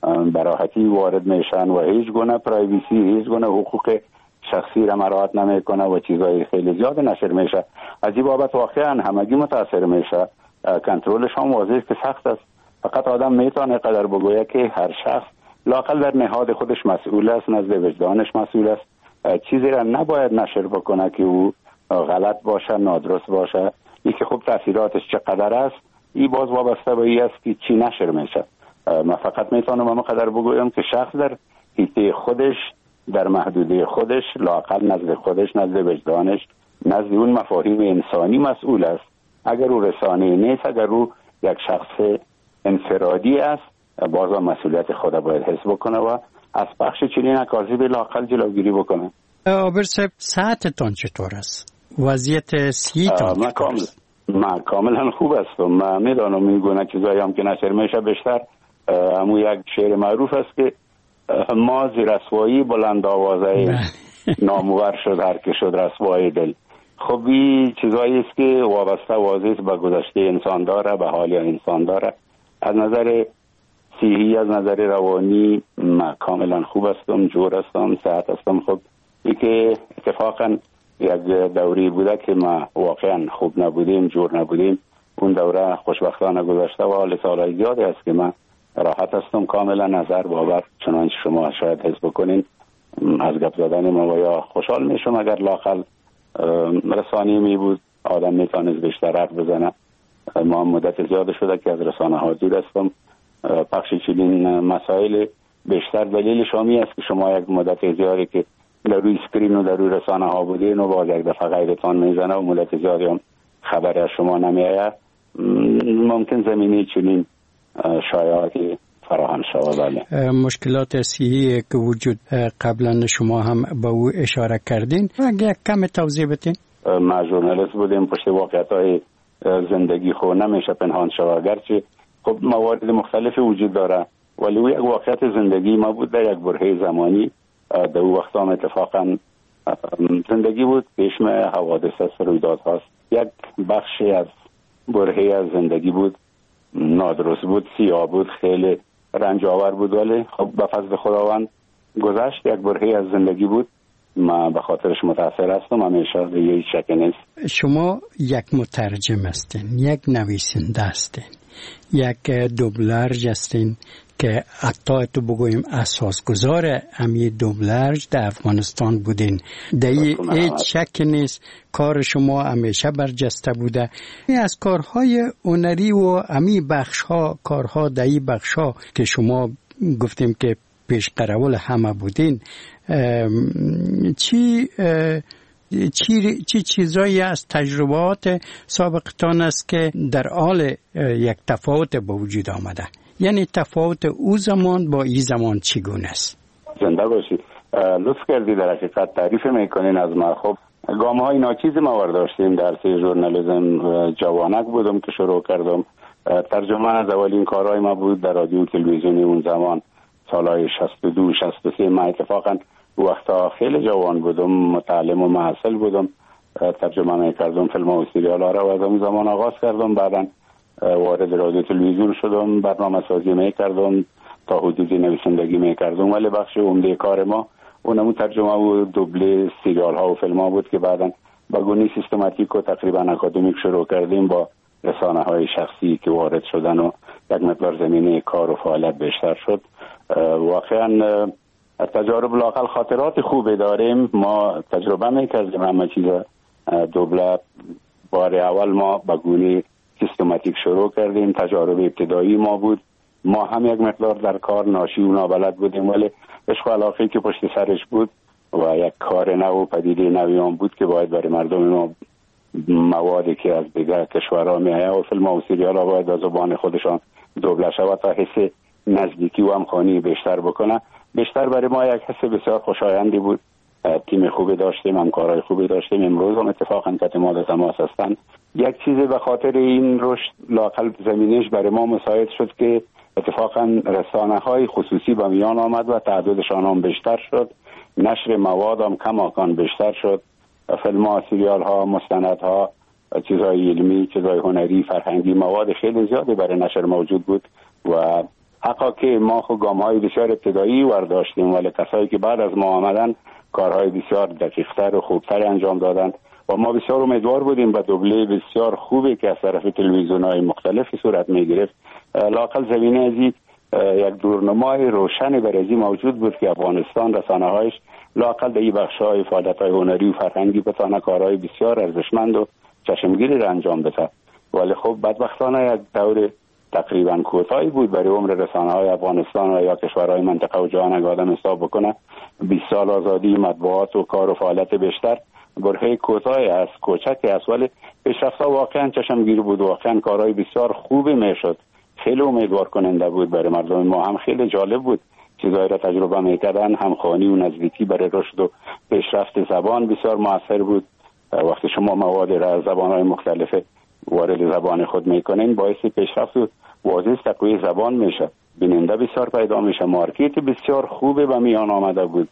براحتی وارد میشن و هیچ گونه پرایویسی، هیچ گونه حقوق شخصی را مراعات نمیکنه و چیزای خیلی زیاد نشر میشه. از این بابت واقعا همگی متاثر میشه. کنترلش هم واضحه که سخت است. فقط آدم میتونه قدر بگویه که هر شخص لااقل در نهاد خودش مسئول است، نزد وجدانش مسئول است. چیزی را نباید نشر بکنه که او غلط باشه، نادرست باشه. این که خب تاثیراتش چقدر است، این باز وابسته به این است که چی نشر میشه. من فقط میتونم اما قدر بگویم که شخص در حیطه خودش، در محدوده خودش، لااقل نزد خودش، نزد وجدانش، نزد اون مفاهیم انسانی مسئول است. اگر او رسانه نیست، اگر او یک شخص انفرادی است، بازم مسئولیت خود باید حس بکنه و از بخش چنین اکاذیب لااقل جلوگیری بکنه. آبر صاحب، ساعتتان چطور است؟ وضعیت سیتان من کامل من کاملا خوب هستم. من میدانم میگونه چیزایی هم که نشر میشه بیشتر همون یک شعر معروف است که ما زی رسوایی بلند آوازه نامور شد هر که شد رسوای دل. خب این چیزایی است که وابسته واضح به گذشته انسان داره، به حال انسان داره. از نظر صحی، از نظر روانی من کاملا خوب هستم، جور هستم، صحت هستم. خب این که اتفاقا یک دوری بوده که ما واقعا خوب نبودیم، جور نبودیم، اون دوره خوشبختانه گذشته و حال سالهای زیادی است که من راحت هستم. کاملا نظر بابت چنانچه شما شاید حس بکنین از گپ زدن ما و یا خوشحال میشم اگر لااقل رسانه‌ای می بود آدم میتونست بیشتر حرف بزنه. ما مدت زیاد شده که از رسانه ها دور هستم. پخش چنین مسائل بیشتر دلیل شامی است که شما یک مدت زیادی که در روی اسکرین و در روی رسانه ها بودین و باز یک دفعه غیرتان میزنه و مدت زیادی هم خبری از شما نمیآید، ممکن زمینه چنین شایعاتی فراهم شود. بله. مشکلات صحی که وجود قبلا شما هم به او اشاره کردین، اگه کم توضیح بدین. ما ژورنالیست بودیم، پشت واقعیت‌های زندگی خو نمیشه پنهان شود، گرچه خب موارد مختلفی وجود داره ولی او یک واقعیت زندگی ما بود در یک برهه زمانی. در اون وقت هم اتفاقا زندگی بود، پیشم حوادث است، رویدادهاست. یک بخشی از برهه از زندگی بود، نادرست بود، سیاه بود، خیلی رنج آور بود ولی خب به فضل خداوند گذشت. یک برهه از زندگی بود، من به خاطرش متاثر هستم، همیشه دیگه هیچ شکی نیست. شما یک مترجم هستین، یک نویسنده هستین، یک دوبلرج هستین که حتی تو بگویم اساسگذار امی دوبلرج در افغانستان بودین. دایی هیچ شک نیست کار شما همیشه برجسته بوده. از کارهای هنری و امی بخشها، کارها دایی بخشها که شما گفتیم که پیش قرول همه بودین، چی چی چی چیزایی از تجربات سابقتان است که در حال یک تفاوت به وجود آمده؟ یعنی تفاوت او زمان با این زمان چگونه است؟ زنده باشید. لطف کردی در حقیقت تعریف میکنین از ما. خب گام های ناچیز ما ورداشتیم. درس ژورنالیسم جوانک بودم که شروع کردم. ترجمه از اولین کارهای ما بود در رادیو تلویزیونی اون زمان، سالهای شصت و دو شصت و سه. من اتفاقا وقتا خیلی جوان بودم، متعلم و محصل بودم، ترجمه میکردم فیلم و سریال ها را و از اون زمان آغاز کردم. بعدا وارد رادیو تلویزیون شدم، برنامه سازی میکردم، تا حدودی نویسندگی میکردم، ولی بخش عمده کار ما اونمو ترجمه و دوبله سریال ها و فیلم ها بود که بعدا با گونه سیستماتیک و تقریبا اکادمیک شروع کردیم با رسانه های شخصی که وارد شدن و یک مقدار زمینه کار و فعالیت بیشتر شد. واقعا تجارب لاقل خاطرات خوبی داریم. ما تجربه میکردیم همه چیز دوبله. بار اول ما با گونه سیستماتیک شروع کردیم، تجارب ابتدایی ما بود، ما هم یک مقدار در کار ناشی و نابلد بودیم، ولی عشق و علاقه‌ای که پشت سرش بود و یک کار نو و پدیده نویان بود که باید برای مردم ما موادی که از دیگر کشورها میآید و فیلم و سریال ها باید از زبان خودشان دوبله شود تا حس نزدیکی و همخوانی بیشتر بکنه. بیشتر برای ما یک حس بسیار خوشایندی بود. تیم خوبی داشتیم، همکارای خوبی داشتیم. امروز هم اتفاقا که ما در تماس هستند. یک چیزی به خاطر این رشد لاقل زمینش برای ما مساعد شد که اتفاقا رسانه های خصوصی به میان آمد و تعدادشان هم بیشتر شد، نشر مواد هم کماکان بیشتر شد، فیلم ها، سریال ها، مستند ها، چیزهای علمی، چیزهای هنری، فرهنگی، مواد خیلی زیادی برای نشر موجود بود و حقا که ما خود گام های بسیار ابتدایی ورداشتیم، ولی کسایی که بعد از ما آمدن کارهای بسیار دقیقتر و خوبتر انجام دادن و ما بسیار امیدوار بودیم با دوبله بسیار خوبی که از طرف تلویزیون های مختلفی صورت می گرفت. لاقل زمینه ازی یک دورنمای روشنی برای موجود بود که افغانستان رسانه هایش لاقل در این بخش های فعالیت های هنری و فرهنگی بتانه کارهای بسیار ارزشمند و چشمگیری را انجام بده. ولی خب بدبختانه یک دور تقریبا کوتاهی بود برای عمر رسانه های افغانستان و یا کشورهای منطقه و جهان اگه آدم حساب بکنه. بیست سال آزادی مطبوعات و کار و فعالیت بیشتر برهه کوتاهی است، کوچکی است، ولی پیشرفت‌ها واقعا چشمگیر بود. واقعا کارهای بسیار خوبی میشد، خیلی امیدوار کننده بود برای مردم ما. هم خیلی جالب بود چیزایی را تجربه میکردن، همخوانی و نزدیکی برای رشد و پیشرفت زبان بسیار موثر بود. وقتی شما مواد را از زبان‌های مختلف وارد زبان خود میکنین باعث پیشرفت و واضح تقویت زبان میشه، بیننده بسیار پیدا میشه، مارکت بسیار خوبه و میان آمده بود.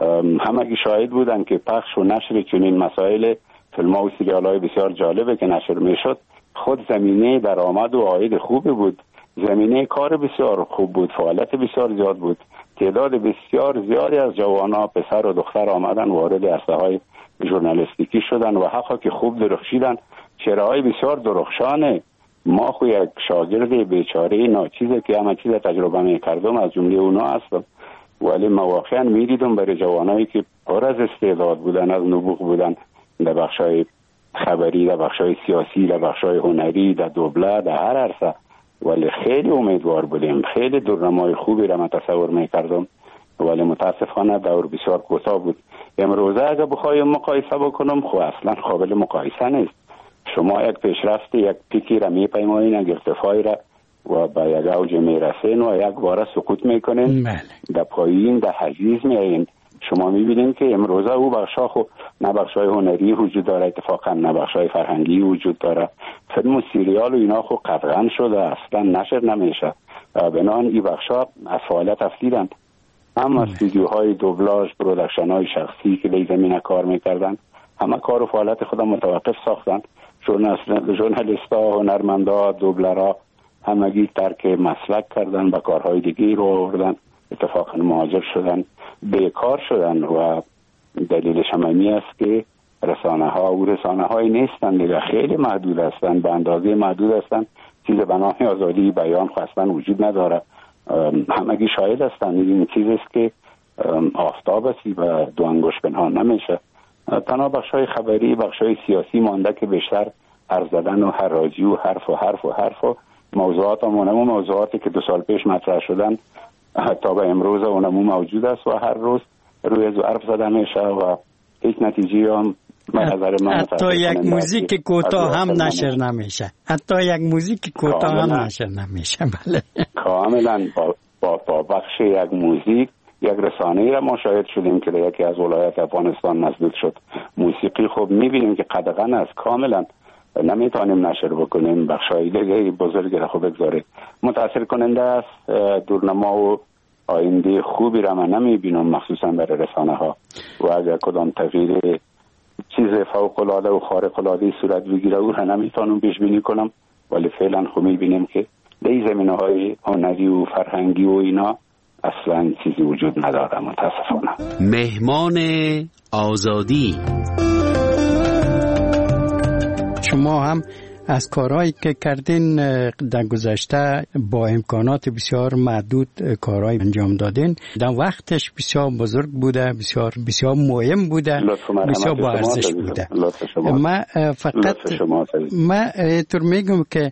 همگی شاهد بودن که پخش و نشر چنین مسائل فیلم ها و سریال های بسیار جالبه که نشر میشد خود زمینه درآمد و عاید خوبی بود، زمینه کار بسیار خوب بود، فعالیت بسیار زیاد بود. تعداد بسیار زیادی از جوانان پسر و دختر آمدن وارد عرصه های ژورنالیستیکی شدن و حقا که خوب درخشیدن. چهره های بسیار درخشانه. ما خو یک شاگرد بیچاره ناچیزه که همه چیز تجربه میکردم از جمله اونا هستم، ولی ما واقعا میدیدم برای جوانایی که پر از استعداد بودن، از نبوغ بودن در بخشای خبری، در بخشای سیاسی، در بخشای هنری، در دوبله، در هر عرصه. ولی خیلی امیدوار بودیم، خیلی دورنمای خوبی را من تصور میکردم، ولی متاسفانه دور بسیار کوتاه بود. امروزه اگه بخوایم مقایسه بکنم خب اصلا قابل مقایسه نیست. شما یک پیشرفت، یک پیکی را میپیمایین، یک ارتفاعی را و با یک اوج میرسین و یک بار سقوط میکنین، در پایین در حجیز میایین. شما میبینین که امروزه او بخشا خو نه بخشای هنری وجود داره، اتفاقا نه بخشای فرهنگی وجود داره. فیلم و سریال و اینا خو قطعا شده، اصلا نشر نمیشه. بنان این بخشا از فعالیت افتیدن. اما استودیوهای دوبلاژ، پرودکشن های شخصی که در زمینه کار میکردن همه کار و فعالیت خودم متوقف ساختن. ژورنالیست‌ها، هنرمندا، دوبلرها همگی ترک مسلک کردن، به کارهای دیگه رو آوردن، اتفاقا مهاجر شدن، بیکار شدن و دلیلش هم این است که رسانه ها و رسانه های نیستن دیگه، خیلی محدود هستن، به اندازه محدود هستن. چیز به نام آزادی بیان خواستن وجود نداره. همگی شاهد هستن این چیزی است که آفتاب است و دو انگشت پنهان نمیشه. تنها بخشای خبری، بخشای سیاسی مانده که بیشتر حرف زدن و حراجی و حرف و حرف و حرف و موضوعات همونمو موضوعاتی که دو سال پیش مطرح شدن تا به امروز اونمو موجود است و هر روز روی از حرف زدن میشه و هیچ نتیجه هم نظر من حتی یک موزیک کوتاه هم نشر نمیشه، حتی یک موزیک کوتاه هم نشر نمیشه. بله کاملا با, با, با بخش یک موزیک یک رسانه‌ای را ما شاهد شدیم که در یکی از ولایات افغانستان مسدود شد. موسیقی خب می‌بینیم که قدغن است، کاملا نمیتونیم نشر بکنیم. بخشای دیگه بزرگی را خب بگذارید. متأثر کننده است. دورنما و آینده خوبی را من نمی‌بینم مخصوصا برای رسانه‌ها و اگر کدام تغییر چیز فوق‌العاده و خارق‌العاده صورت بگیره او را نمیتونم پیش بینی کنم. ولی فعلا خب میبینیم که در این زمینه های هنری و فرهنگی و اینا اصلا چیزی وجود نداره متاسفانه. مهمان آزادی. شما هم از کارهایی که کردین در گذشته با امکانات بسیار محدود کارهای انجام دادین، در وقتش بسیار بزرگ بوده، بسیار بسیار مهم بوده، بسیار با ارزش بوده. من فقط من اینطور میگم که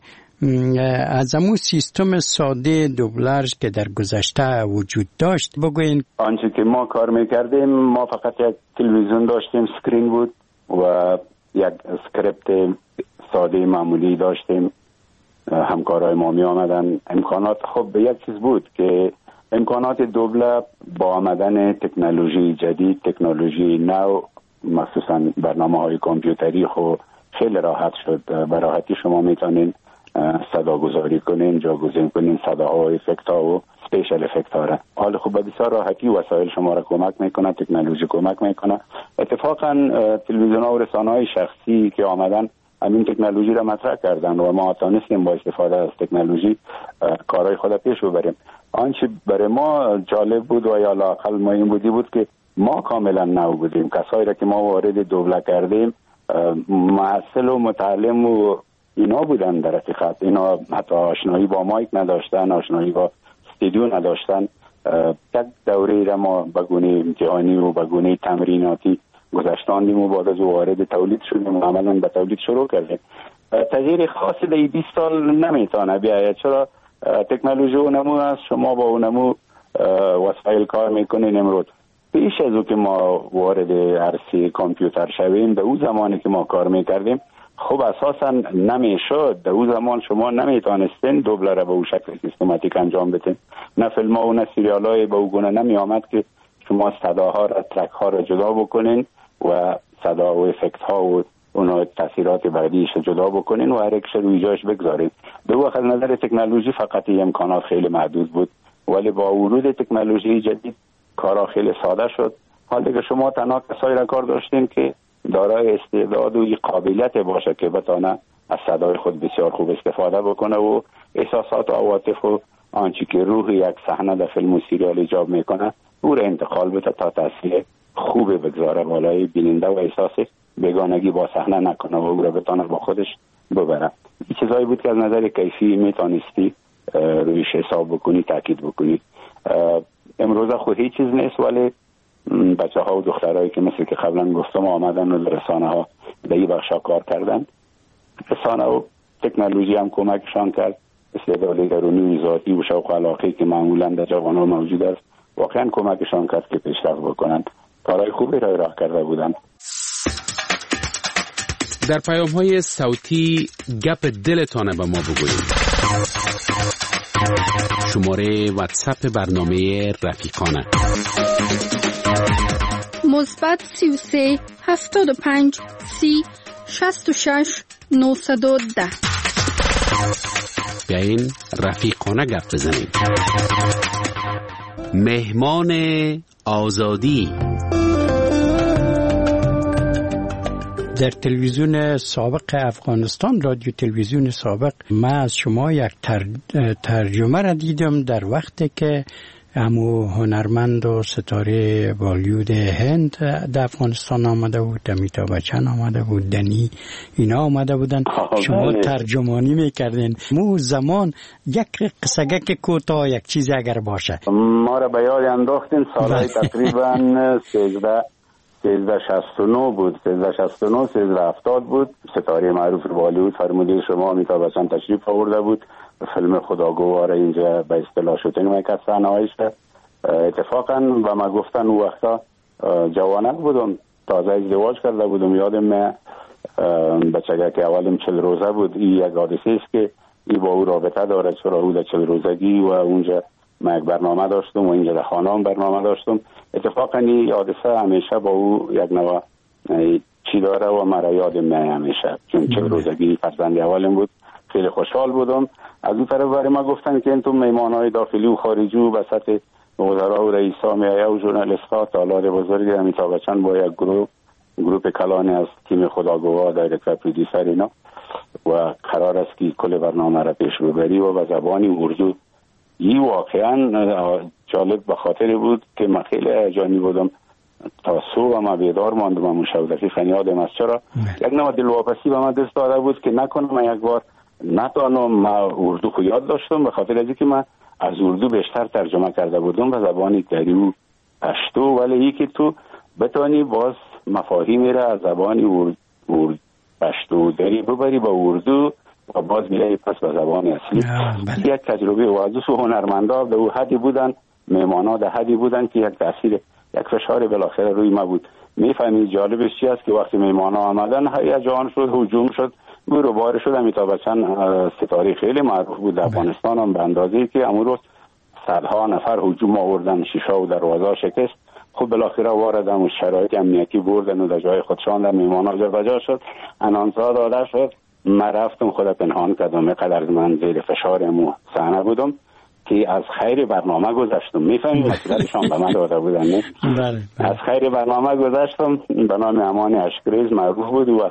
از امو سیستم ساده دوبلاژ که در گذشته وجود داشت بگوین. آنچه که ما کار میکردیم، ما فقط یک تلویزیون داشتیم، سکرین بود و یک اسکریپت ساده معمولی داشتیم. همکارای ما می آمدن. امکانات خب به یک چیز بود که امکانات دوبله با آمدن تکنولوژی جدید، تکنولوژی نو، مخصوصا برنامه های کامپیوتری خب خیلی راحت شد. به راحتی شما میتونین صدا گذاری کنین، جاگزین کنین صداها و افکت ها و سپیشل افکت ها را. حال خب بسیار راحتی وسایل شما را کمک میکنه، تکنولوژی کمک میکنه. اتفاقا تلویزیون ها و رسانه های شخصی که آمدن همین تکنولوژی را مطرح کردن و ما تونستیم با استفاده از تکنولوژی کارهای خود پیش ببریم. آنچه برای ما جالب بود و یا لااقل مهم بودی بود که ما کاملا نو بودیم. کسایی را که ما وارد دوبله کردیم محصل و متعلم و اینا بودن در حقیقت. اینا حتی آشنایی با مایک نداشتن، آشنایی با استودیو نداشتن. یک دوره را ما به گونه امتحانی و به گونه تمریناتی گذشتاندیم و بعد از وارد تولید شدیم و عملا به تولید شروع کردیم. تغییر خاصی در بیست سال نمیتونه بیاید، چرا تکنولوژی اونمو است. شما با اونمو وسایل کار میکنین. امروز پیش از او که ما وارد عرصه کامپیوتر شویم، در اون زمانی که ما کار میکردیم خب اساسا نمیشد. در اون زمان شما نمیتونستین دوبله را به اون شکل سیستماتیک انجام بدین. نه فیلم ها و نه سریال های به اون گونه نمی آمد که شما صداها را، ترک ها را جدا بکنین و صدا و افکت ها و اون تاثیرات بعدیش جدا بکنین و هر یک روی جاش بگذارین. دو وقت نظر تکنولوژی فقط امکانات خیلی محدود بود، ولی با ورود تکنولوژی جدید کارا خیلی ساده شد. حالا که شما تنها کسایی را کار داشتین که دارای استعداد و قابلیت باشه که بتونه از صدای خود بسیار خوب استفاده بکنه و احساسات و عواطف و آنچه که روح یک صحنه در فیلم و سریال ایجاب میکنه او را انتقال بده تا تاثیر خوب بگذاره بالای بیننده و احساس بیگانگی با صحنه نکنه و او را بتونه با خودش ببره. این چیزایی بود که از نظر کیفی میتونستی رویش حساب بکنی، تاکید بکنی. امروز خود هیچ چیز نیست، ولی بچه ها و دخترهایی که مثل که قبلا گفتم آمدن و رسانه ها در این بخشا کار کردن، رسانه و تکنولوژی هم کمکشان کرد. استعداد درونی و ذاتی و شوق و علاقه‌ای که معمولا در جوانان موجود است واقعا کمکشان کرد که پیشرفت بکنن. کارهای خوبی را راه کرده بودن. در پیام های صوتی گپ دلتان به ما بگویید. شماره واتساپ برنامه رفیقانه مثبت سی و سه هفتاد و پنج سی شصت و شش نهصد و ده. بیاین رفیقانه گپ بزنیم. مهمان آزادی. در تلویزیون سابق افغانستان، رادیو تلویزیون سابق، من از شما یک تر... ترجمه را دیدم در وقتی که همو هنرمند و ستاره بالیوود هند در افغانستان آمده بود، امیتابh بچن آمده بود، دنی اینا آمده بودن. شما ترجمانی میکردین. مو زمان یک قصگک کوتاه یک چیزی اگر باشه ما را به یاد انداختین. سالهای تقریبا سیزده سیزده شصت و نه بود، سیزده شصت و نه سیزده هفتاد بود. ستاره معروف بالیوود فرموده شما امیتابh بچن تشریف آورده بود. فیلم خداگوار اینجا به اصطلاح شوتینگ میکرد صحنه‌هایش. اتفاقا و ما گفتن اون وقتا جوانک بودم، تازه ازدواج کرده بودم. یادم من بچگه که اولم چل روزه بود. این یک حادثه است که این با او رابطه داره، چرا او در چل روزگی و اونجا من یک برنامه داشتم و اینجا در خانه هم برنامه داشتم. اتفاقا این حادثه همیشه با او یک نوع چی داره و مرا یادم من همیشه، چون چل روزگی فرزند اولم بود. خیلی خوشحال بودم. از اون طرف برای ما گفتن که انتم میمانهای داخلی و خارجی و بسط وزرا و رئیسا میایه و ژورنالیست ها تالار بزرگی امیتابh بچن با یک گروه گروپ کلانی از تیم خداگوار، دایرکتور، پرودیوسر اینا و قرار است که کل برنامه را پیش ببری و به زبان اردو. این واقعا جالب به خاطر بود که من خیلی هیجانی بودم تا صبح ما بیدار ماندم و مشاهدتی فنیادم از چرا یک نوع دلواپسی به من دست داده بود که نکنم من یک بار نتانم. ما اردو خو یاد داشتم به خاطر از اینکه من از اردو بیشتر ترجمه کرده بودم به زبان دری و پشتو، ولی ای که تو بتانی باز مفاهیمی را از زبان ارد ارد پشتو دری ببری به اردو و باز بیایی پس به زبان اصلی. یک تجربه واضح و هنرمندا به او حدی بودن، مهمانا ده حدی بودن که یک تاثیر یک فشار بالاخره روی ما بود. میفهمی جالبش چی است که وقتی مهمانا آمدن هیجان شد، هجوم شد، برو بار شد. امیتاب بچن ستاره خیلی معروف بود در افغانستان هم به اندازه‌ای که امروز صدها نفر هجوم آوردن، شیشه و دروازه شکست. خب بالاخره وارد هم شرایط امنیتی بردن و در جای خودشان در میمانا جا بجا شد، انانسا داده شد. من رفتم خود پنهان کردم، قدر من زیر فشار مو صحنه بودم که از خیر برنامه گذشتم. میفهمید مسئولشان به من داده بودن نه؟ بله. از خیر برنامه گذشتم. به نام امان اشکریز معروف بود و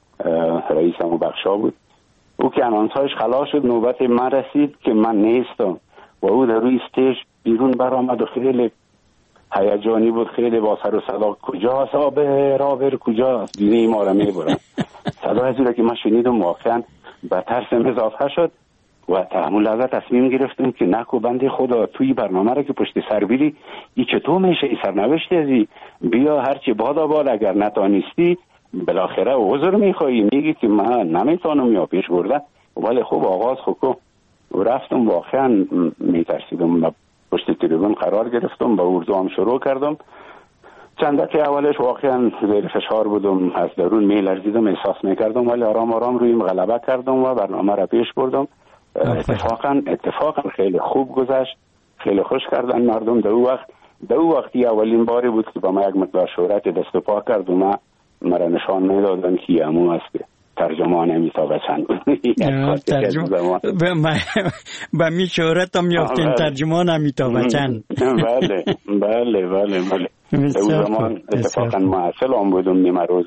رئیس امو بخشا بود. او که انانسایش خلاص شد نوبت من رسید که من نیستم و او در روی استیج بیرون برآمد و خیلی هیجانی بود، خیلی با سر و صدا کجاست آبر آبر کجاست دیوی ما را میبرن. صدا از که من شنیدم واقعا به ترسم اضافه شد و همون لحظه تصمیم گرفتم که نکو بنده خدا توی برنامه را که پشت سر بیری ای چطور میشه ای سرنوشتی ازی بیا هرچی بادا باد اگر نتانستی بالاخره عذر میخوایی میگی که من نمیتونم یا پیش برده. ولی خوب آغاز خوکو و رفتم واقعا میترسیدم پشت تریبون قرار گرفتم با اردو هم شروع کردم. چند دقیقه اولش واقعا زیر فشار بودم، از درون میلرزیدم، احساس میکردم، ولی آرام آرام رویم غلبه کردم و برنامه را پیش بردم. اتفاقا اتفاقا خیلی خوب گذشت، خیلی خوش کردن مردم. در او وقت در او وقتی اولین باری بود که با ما یک مقدار شهرت دست و پا کرد و ما مرا نشان میدادن که امو است ترجمان امیتاب بچن ترجمان به می شهرت هم یافتین ترجمان امیتاب بچن. بله بله بله بله در اون زمان اتفاقا معسل هم بودم نیمه روز.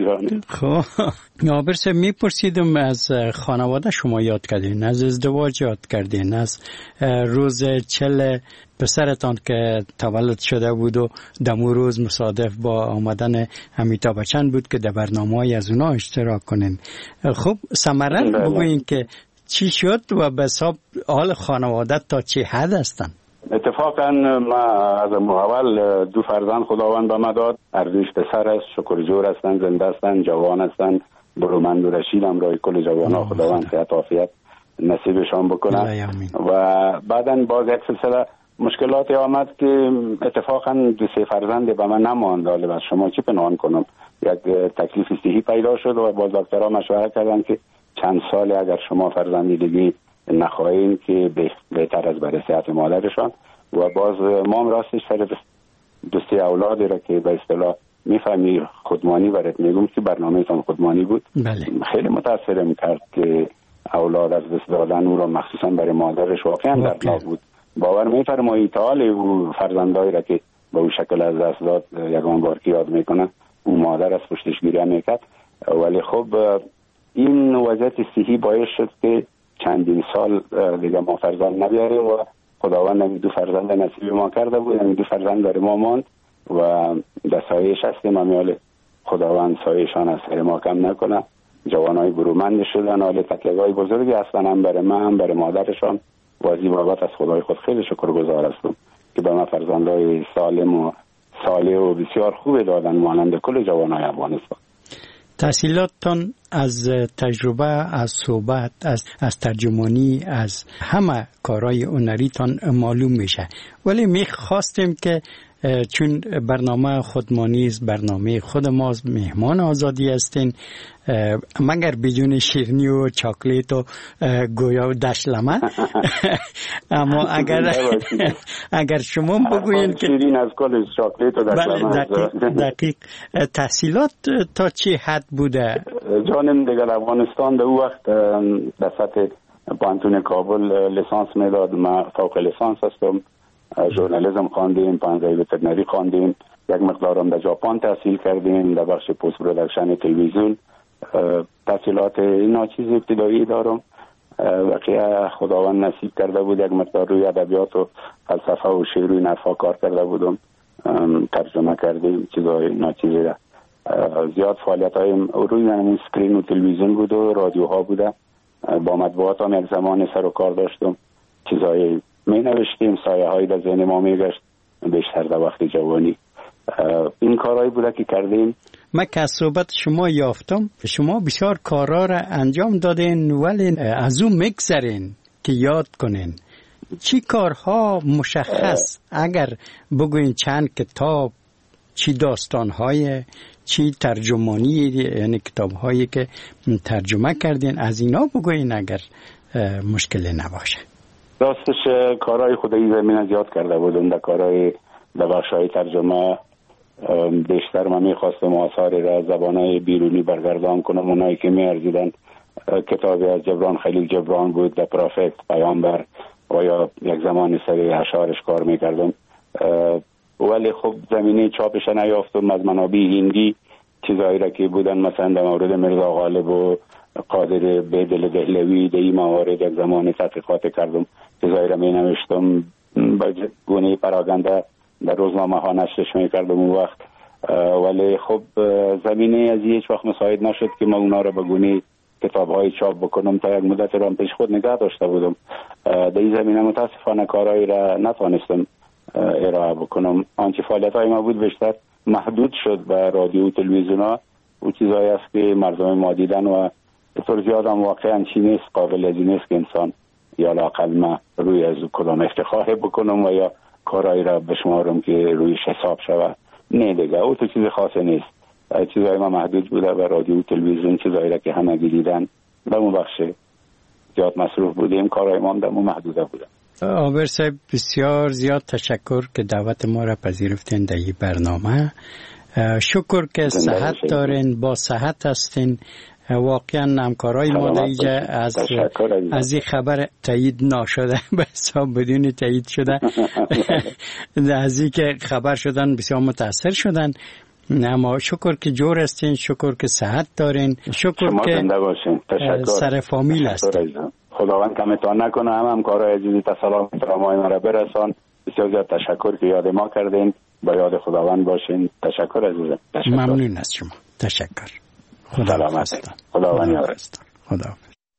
خب نابر صاحب میپرسیدم از خانواده شما یاد کردین، از ازدواج یاد کردین، از روز چل پسرتان که تولد شده بود و دمو روز مصادف با آمدن امیتاب بچن بود که در برنامه‌ای از اونا اشتراک کنین. خب ثمرا بگوین که چی شد و به حساب حال خانواده تا چه حد هستن؟ اتفاقا ما از اول دو فرزند خداوند به ما داد. اردوش پسر است، شکرجور هستن، زنده هستن، جوان هستن، برومند و رشید هم رای کل جوانا خداوند صحت عافیت نصیبشان بکنه. و بعدن باز یک سلسله مشکلاتی آمد که اتفاقا دو سه فرزند به من نماند. حالا از شما چی پنهان کنم، یک تکلیف صحی پیدا شد و باز دکترها مشوره کردن که چند سال اگر شما فرزندی دیگه نخواهیم که بهتر از برای صحت مادرشان. و باز ما هم راستش سر دوستی اولادی را که به اصطلاح میفهمی خودمانی برات میگم که برنامه تان خودمانی بود. بله. خیلی متاثرم کرد که اولاد از دست دادن او را مخصوصا برای مادرش واقعا دردناک بود. باور میفرمایی تعالی او فرزندایی را که به او شکل از دست داد یگان بار که یاد میکنه او مادر از پشتش گریه میکرد. ولی خب این وضعیت صحی باعث شد که چندین سال دیگه ما فرزند نبیاریم و خداوند هم دو فرزند نصیب ما کرده بود. هم دو فرزند داره ما ماند و در سایش هستیم. امیال خداوند سایشان از سر ما کم نکنه. جوانای برومند شدن، حال تکلیفای بزرگی هستن، هم برای من هم برای مادرشان. و از این بابت از خدای خود خیلی شکرگزار هستم که به ما فرزندای سالم و صالح و بسیار خوب دادن مانند کل جوانای افغانستان. تحصیلاتتان از تجربه، از صحبت، از, از ترجمانی، از همه کارهای هنریتان معلوم میشه. ولی میخواستیم که چون برنامه خودمانی است، برنامه خود ماست، مهمان آزادی هستین، مگر بدون شیرینی و چاکلیت و گویا و دشلمه. اما اگر اگر شما بگوین که شیرین از کل چاکلیت و دشلمه. دقیق, دقیق. تحصیلات تا چه حد بوده؟ جانم دیگر افغانستان در وقت در سطح پانتون کابل لیسانس میداد. ما فوق لیسانس هستم، ژورنالیسم خواندیم، پانزده وترنری خواندیم، یک مقدارم در ژاپن تحصیل کردیم در بخش پست پروداکشن تلویزیون تحصیلات ناچیز ابتدایی دارم. واقعا خداوند نصیب کرده بود یک مقدار روی ادبیات و فلسفه و شعر و این حرفا کار کرده بودم، ترجمه کردیم چیزای ناچیزی را. زیاد فعالیت های روی من سکرین و تلویزیون بود و رادیوها بوده. با مطبوعات هم یک زمان سر و کار داشتم، چیزایی می نوشتیم، سایه هایی در ذهن ما می گشت بیشتر در وقت جوانی. این کارهایی بوده که کردیم. من که از صحبت شما یافتم شما بسیار کارها را انجام دادین ولی از اون مگذرین که یاد کنین. چی کارها مشخص اگر بگوین چند کتاب، چی داستانهای، چی ترجمانی، یعنی کتابهایی که ترجمه کردین از اینا بگوین اگر مشکلی نباشه. راستش کارهای خودی زمین زیاد کرده بودم در کارهای در بخشهای ترجمه. بیشتر من میخواستم آثاری را زبانهای بیرونی برگردان کنم. اونایی که میارزیدن کتابی از جبران خلیل جبران بود، در پروفت، پیامبر و یا یک زمانی سری اشعارش کار میکردم، ولی خب زمینه چاپش نیافتم. از منابع هندی چیزایی را که بودن مثلا در مورد مرزا غالب و قادر بیدل دهلوی در این موارد یک زمانی تحقیقات کردم، چیزایی را می نوشتم با گونه پراگنده در روزنامه ها نشرش می کردم اون وقت. ولی خب زمینه از هیچ وقت مساعد نشد که ما اونا را به گونه کتاب های چاپ بکنم. تا یک مدت را پیش خود نگه داشته بودم. در این زمینه متاسفانه کارهایی را نتوانستم ارائه بکنم. آنچه فعالیت های ما بود بیشتر محدود شد به رادیو و تلویزیون ها و چیزایی است که مردم ما دیدن و به طور زیاد هم واقعا چی نیست، قابل از نیست که انسان یا لااقل ما روی از کدام افتخار بکنم و یا کارهایی را بشمارم که رویش حساب شود. نه دیگه، او تو چیز خاصی نیست. چیزایی ما محدود بوده به رادیو و تلویزیون، چیزایی را که همه دیدن در اون بخش زیاد مصروف بودیم، کارهای ما هم در اون محدوده بوده. عابر صاحب بسیار زیاد تشکر که دعوت ما را پذیرفتین در این برنامه. شکر که صحت دارین، با صحت هستین. واقعا همکارای ما در اینجا از از این خبر تایید نشده به حساب بدون تایید شده از این که خبر شدن بسیار متاثر شدن. اما شکر که جور هستین، شکر که صحت دارین، شکر که سر فامیل هستین. خداوند کمتان نکنه. هم همکارای عزیزی سلام احترامای ما را برسان. بسیار زیاد تشکر که یاد ما کردین. با یاد خداوند باشین. تشکر عزیزم. تشکر. ممنون از شما. تشکر. خدا سلامت. خداوند یار است. خدا.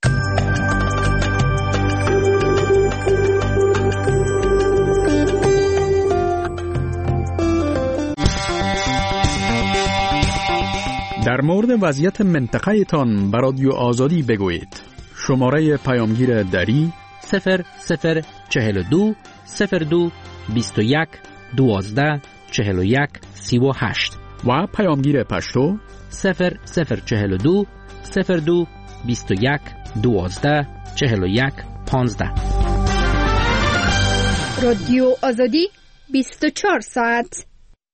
در مورد وضعیت منطقه تان به رادیو آزادی بگویید. شماره پیامگیر دری صفر صفر چهل و دو صفر دو بیست و یک دوازده چهل و یک سی و هشت و پیامگیر پشتو صفر صفر چهل و دو صفر دو بیست و یک دوازده چهل و یک پانزده. رادیو آزادی بیست و چهار ساعت.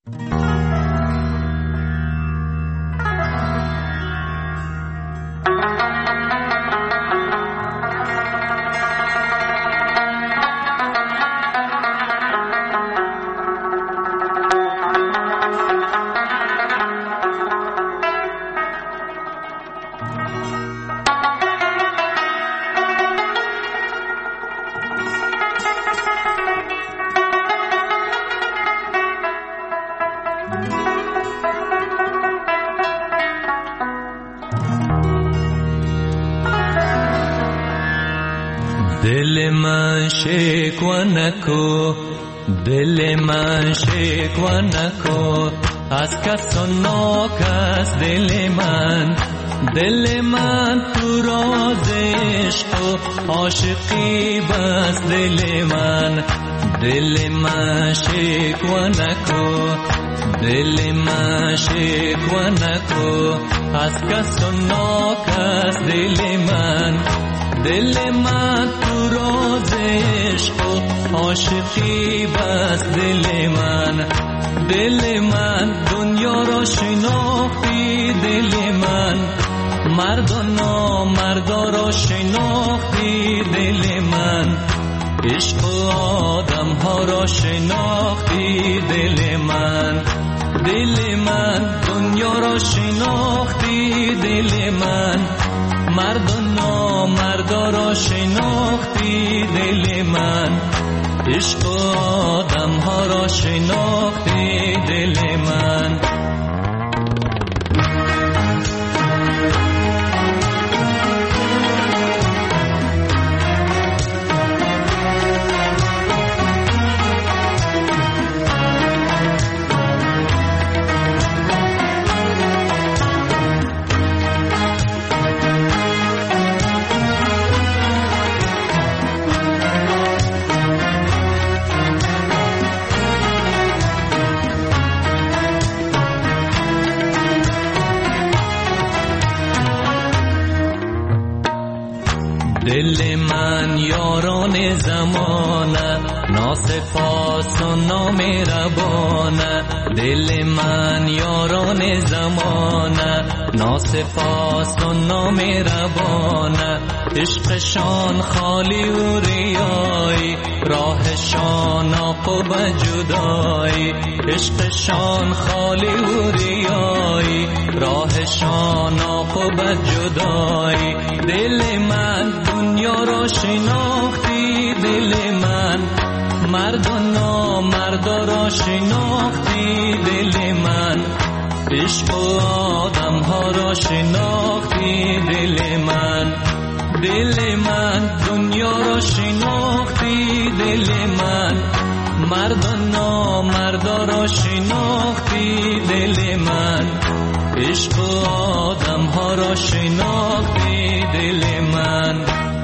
دل من شکوه نکو، دل من شکوه نکو از کس و ناکس. دل من دل من تو راز عشق و عاشقی بس. دل من دل من شکوه نکو، دل من شکوه نکو از کس و ناکس. دل من دل من تو راز عشق و عاشقی بس. دل من دل من دنیا را شناختی. دل من مرد و نامردا را شناختی. دل من عشق و آدم ها را شناختی. دل من دل من دنیا را شناختی دل من مرد و نامردا را شناختی دل من عشق و آدم ها را شناختی دل من دل من یاران زمانه ناسپاس و نامهربانه دل من یاران زمانه ناسپاس و نامهربانه عشقشان خالی و ریایی راهشان عقب جدایی عشقشان خالی و ریایی راهشان عقب جدایی دل من دنیا را شناختی دل من مرد و نامردا را شناختی دل من عشق و آدم ها را شناختی دل من دل من دنیا را شناختی دل من مرد و نامردا را شناختی دل من عشق و آدم ها را شناختی دل من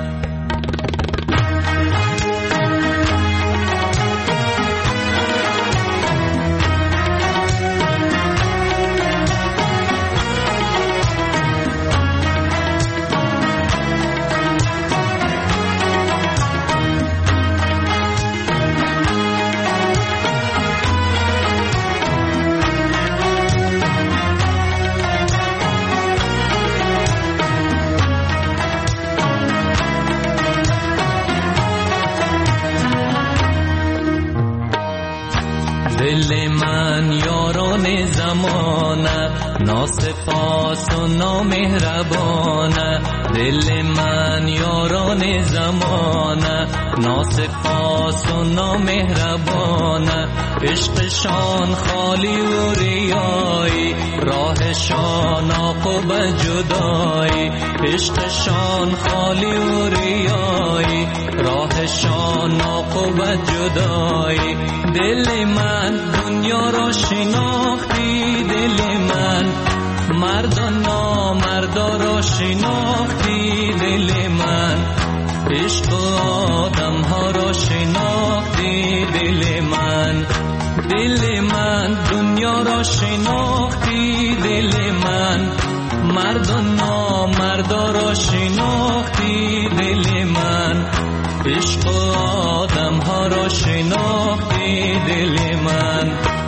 دل من یاران زمانه ناسپاس و نامهربانه دل من یاران زمانه ناسپاس و نامهربانه عشقشان خالی و ریایی راهشان عقب جدایی عشقشان خالی و ریایی راهشان عقب جدایی دل من دنیا را شناختی دل من مرد و نامردا را شناختی دل من عشق و آدم ها را شناختی دل من دل من دنیا را شناختی دل من مرد و نامردا را شناختی دل من عشق و آدم ها را شناختی دل من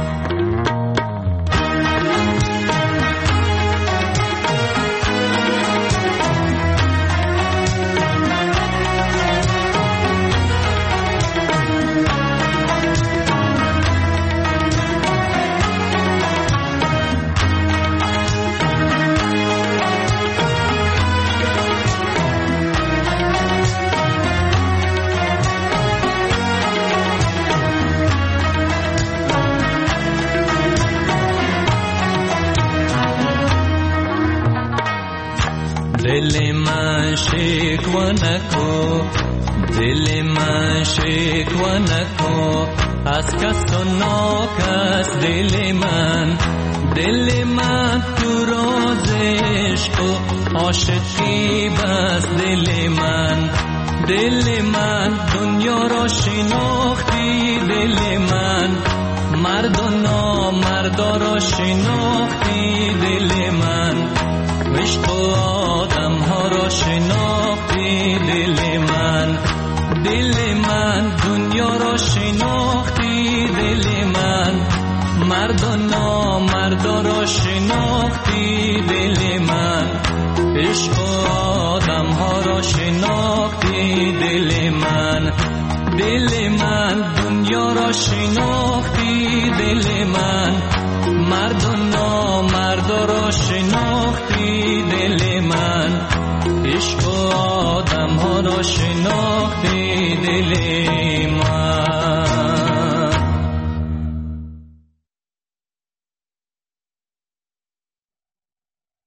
دل من شکوه نکو دل من شکوه نکو از کس و ناکس دل من دل من تو راز عشق و عاشقی بس دل من دل من دنیا را شناختی دل من مرد و نامردا را شناختی دل من عشق و آدم ها را شناختی دل من دل من دنیا را شناختی دل من مرد و نامردا را شناختی دل من عشق و آدم ها را شناختی دل من دل من دنیا را شناختی دل من مرد شناختی دل من، عشق و آدم ها را شناختی دل